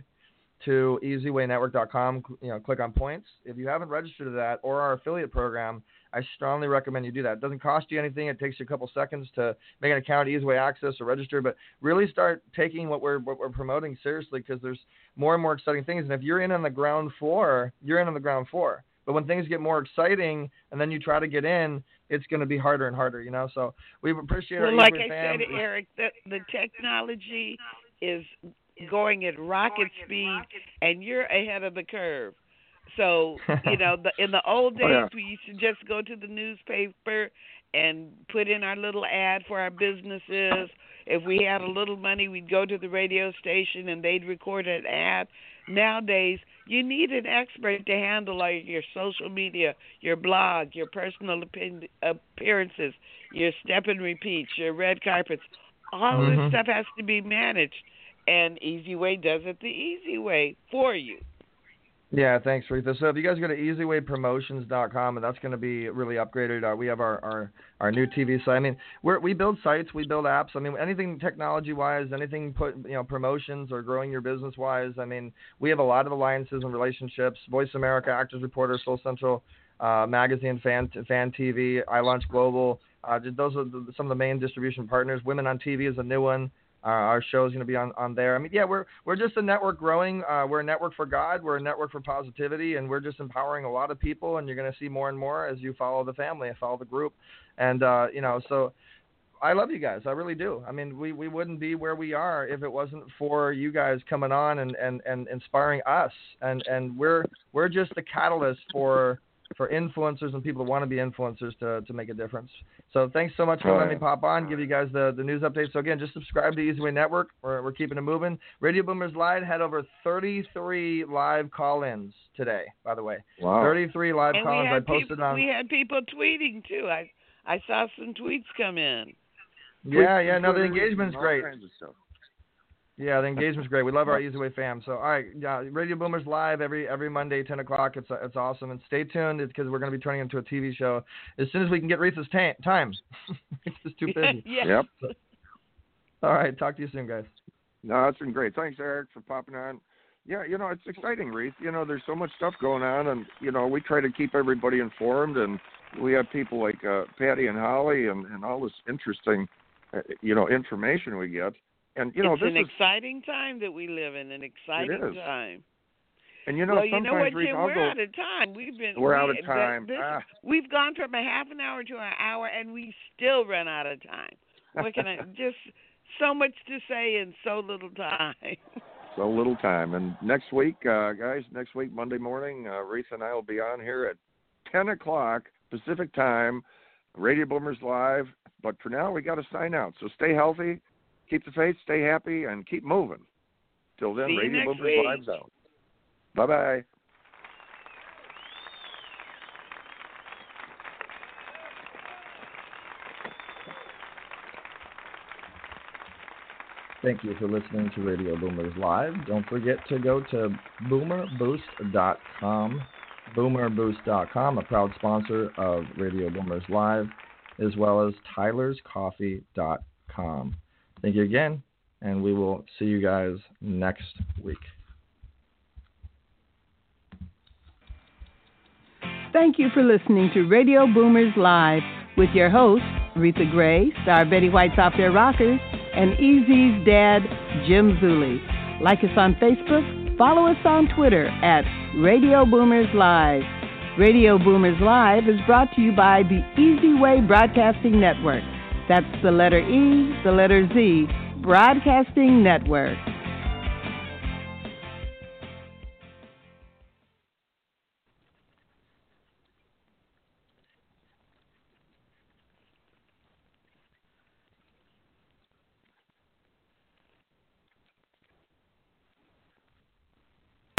S13: to easyway network dot com, you know, click on points. If you haven't registered to that or our affiliate program, I strongly recommend you do that. It doesn't cost you anything. It takes you a couple seconds to make an account, Easyway Access, or register. But really start taking what we're what we're promoting seriously, because there's more and more exciting things. And if you're in on the ground floor, you're in on the ground floor. But when things get more exciting and then you try to get in, it's going to be harder and harder, you know. So we appreciate
S4: well,
S13: our
S4: like
S13: Easyway
S4: I
S13: fam.
S4: said, Eric, the, the technology is going at rocket speed, and you're ahead of the curve. So, you know, the, in the old days,
S3: oh, yeah.
S4: we used to just go to the newspaper and put in our little ad for our businesses. If we had a little money, we'd go to the radio station and they'd record an ad. Nowadays, you need an expert to handle like your social media, your blog, your personal opin- appearances, your step and repeats, your red carpets. All
S13: Mm-hmm.
S4: this stuff has to be managed, and Easyway does it the easy way for you.
S13: Yeah, thanks, Retha. So if you guys go to easyway promotions dot com, and that's going to be really upgraded. Uh, we have our, our, our new T V site. I mean, we're, we build sites, we build apps. I mean, anything technology-wise, anything put you know promotions or growing your business-wise. I mean, we have a lot of alliances and relationships. Voice America, Actors Reporter, Soul Central uh, Magazine, Fan Fan T V, iLaunch Global. Uh, just those are the, some of the main distribution partners. Women on T V is a new one. Uh, our show is going to be on, on there. I mean, yeah, we're we're just a network growing. Uh, we're a network for God. We're a network for positivity, and we're just empowering a lot of people. And you're going to see more and more as you follow the family and follow the group. And uh, you know, so I love you guys. I really do. I mean, we, we wouldn't be where we are if it wasn't for you guys coming on and, and, and inspiring us. And and we're we're just the catalyst for. for influencers and people that want to be influencers to, to make a difference. So thanks so much for
S3: All
S13: letting
S3: right.
S13: me pop on, give you guys the, the news updates. So again, just subscribe to Easyway Network. We're, we're keeping it moving. Radio Boomers Live had over thirty-three live call-ins today, by the way.
S3: Wow.
S13: thirty-three live
S4: And
S13: call-ins
S4: we
S13: I
S4: had,
S13: posted
S4: people,
S13: on.
S4: we had people tweeting, too. I I saw some tweets come in.
S13: Yeah, yeah, no, the
S3: Twitter,
S13: engagement's
S3: all
S13: great.
S3: kinds of stuff.
S13: Yeah, the engagement's great. We love our Easyway fam. So, all right, yeah, Radio Boomers Live every every Monday, ten o'clock. It's it's awesome. And stay tuned because we're going to be turning into a T V show as soon as we can get Retha's ta- time. It's just too busy.
S4: yeah.
S3: Yep.
S13: So, all right, talk to you soon, guys.
S3: No, it's been great. Thanks, Eric, for popping on. Yeah, you know, it's exciting, Reese. You know, there's so much stuff going on, and, you know, we try to keep everybody informed, and we have people like uh, Patty and Holly and, and all this interesting, uh, you know, information we get. And, you know,
S4: it's
S3: this
S4: an
S3: is,
S4: exciting time that we live in, an exciting
S3: it is.
S4: time.
S3: And, you know,
S4: well,
S3: sometimes,
S4: you know what,
S3: Reese,
S4: Jim,
S3: I'll
S4: we're
S3: go,
S4: out of time. We've been
S3: We're
S4: we,
S3: out of time.
S4: This,
S3: ah.
S4: We've gone from a half an hour to an hour, and we still run out of time. What can I, just so much to say in so little time.
S3: So little time. And next week, uh, guys, next week, Monday morning, uh, Reese and I will be on here at ten o'clock Pacific time, Radio Boomers Live. But for now, we got to sign out. So stay healthy, keep the faith, stay happy, and keep moving. Till then,
S4: See
S3: Radio Boomers
S4: week.
S3: Live's out. Bye-bye.
S13: Thank you for listening to Radio Boomers Live. Don't forget to go to boomer boost dot com. boomer boost dot com, a proud sponsor of Radio Boomers Live, as well as tylers coffee dot com. Thank you again, and we will see you guys next week.
S2: Thank you for listening to Radio Boomers Live with your hosts, Retha Gray, Star Betty White's Off Their Rockers, and Easy's dad, Jim Zuley. Like us on Facebook, follow us on Twitter at Radio Boomers Live. Radio Boomers Live is brought to you by the Easy Way Broadcasting Network. That's the letter E, the letter Z, Broadcasting Network.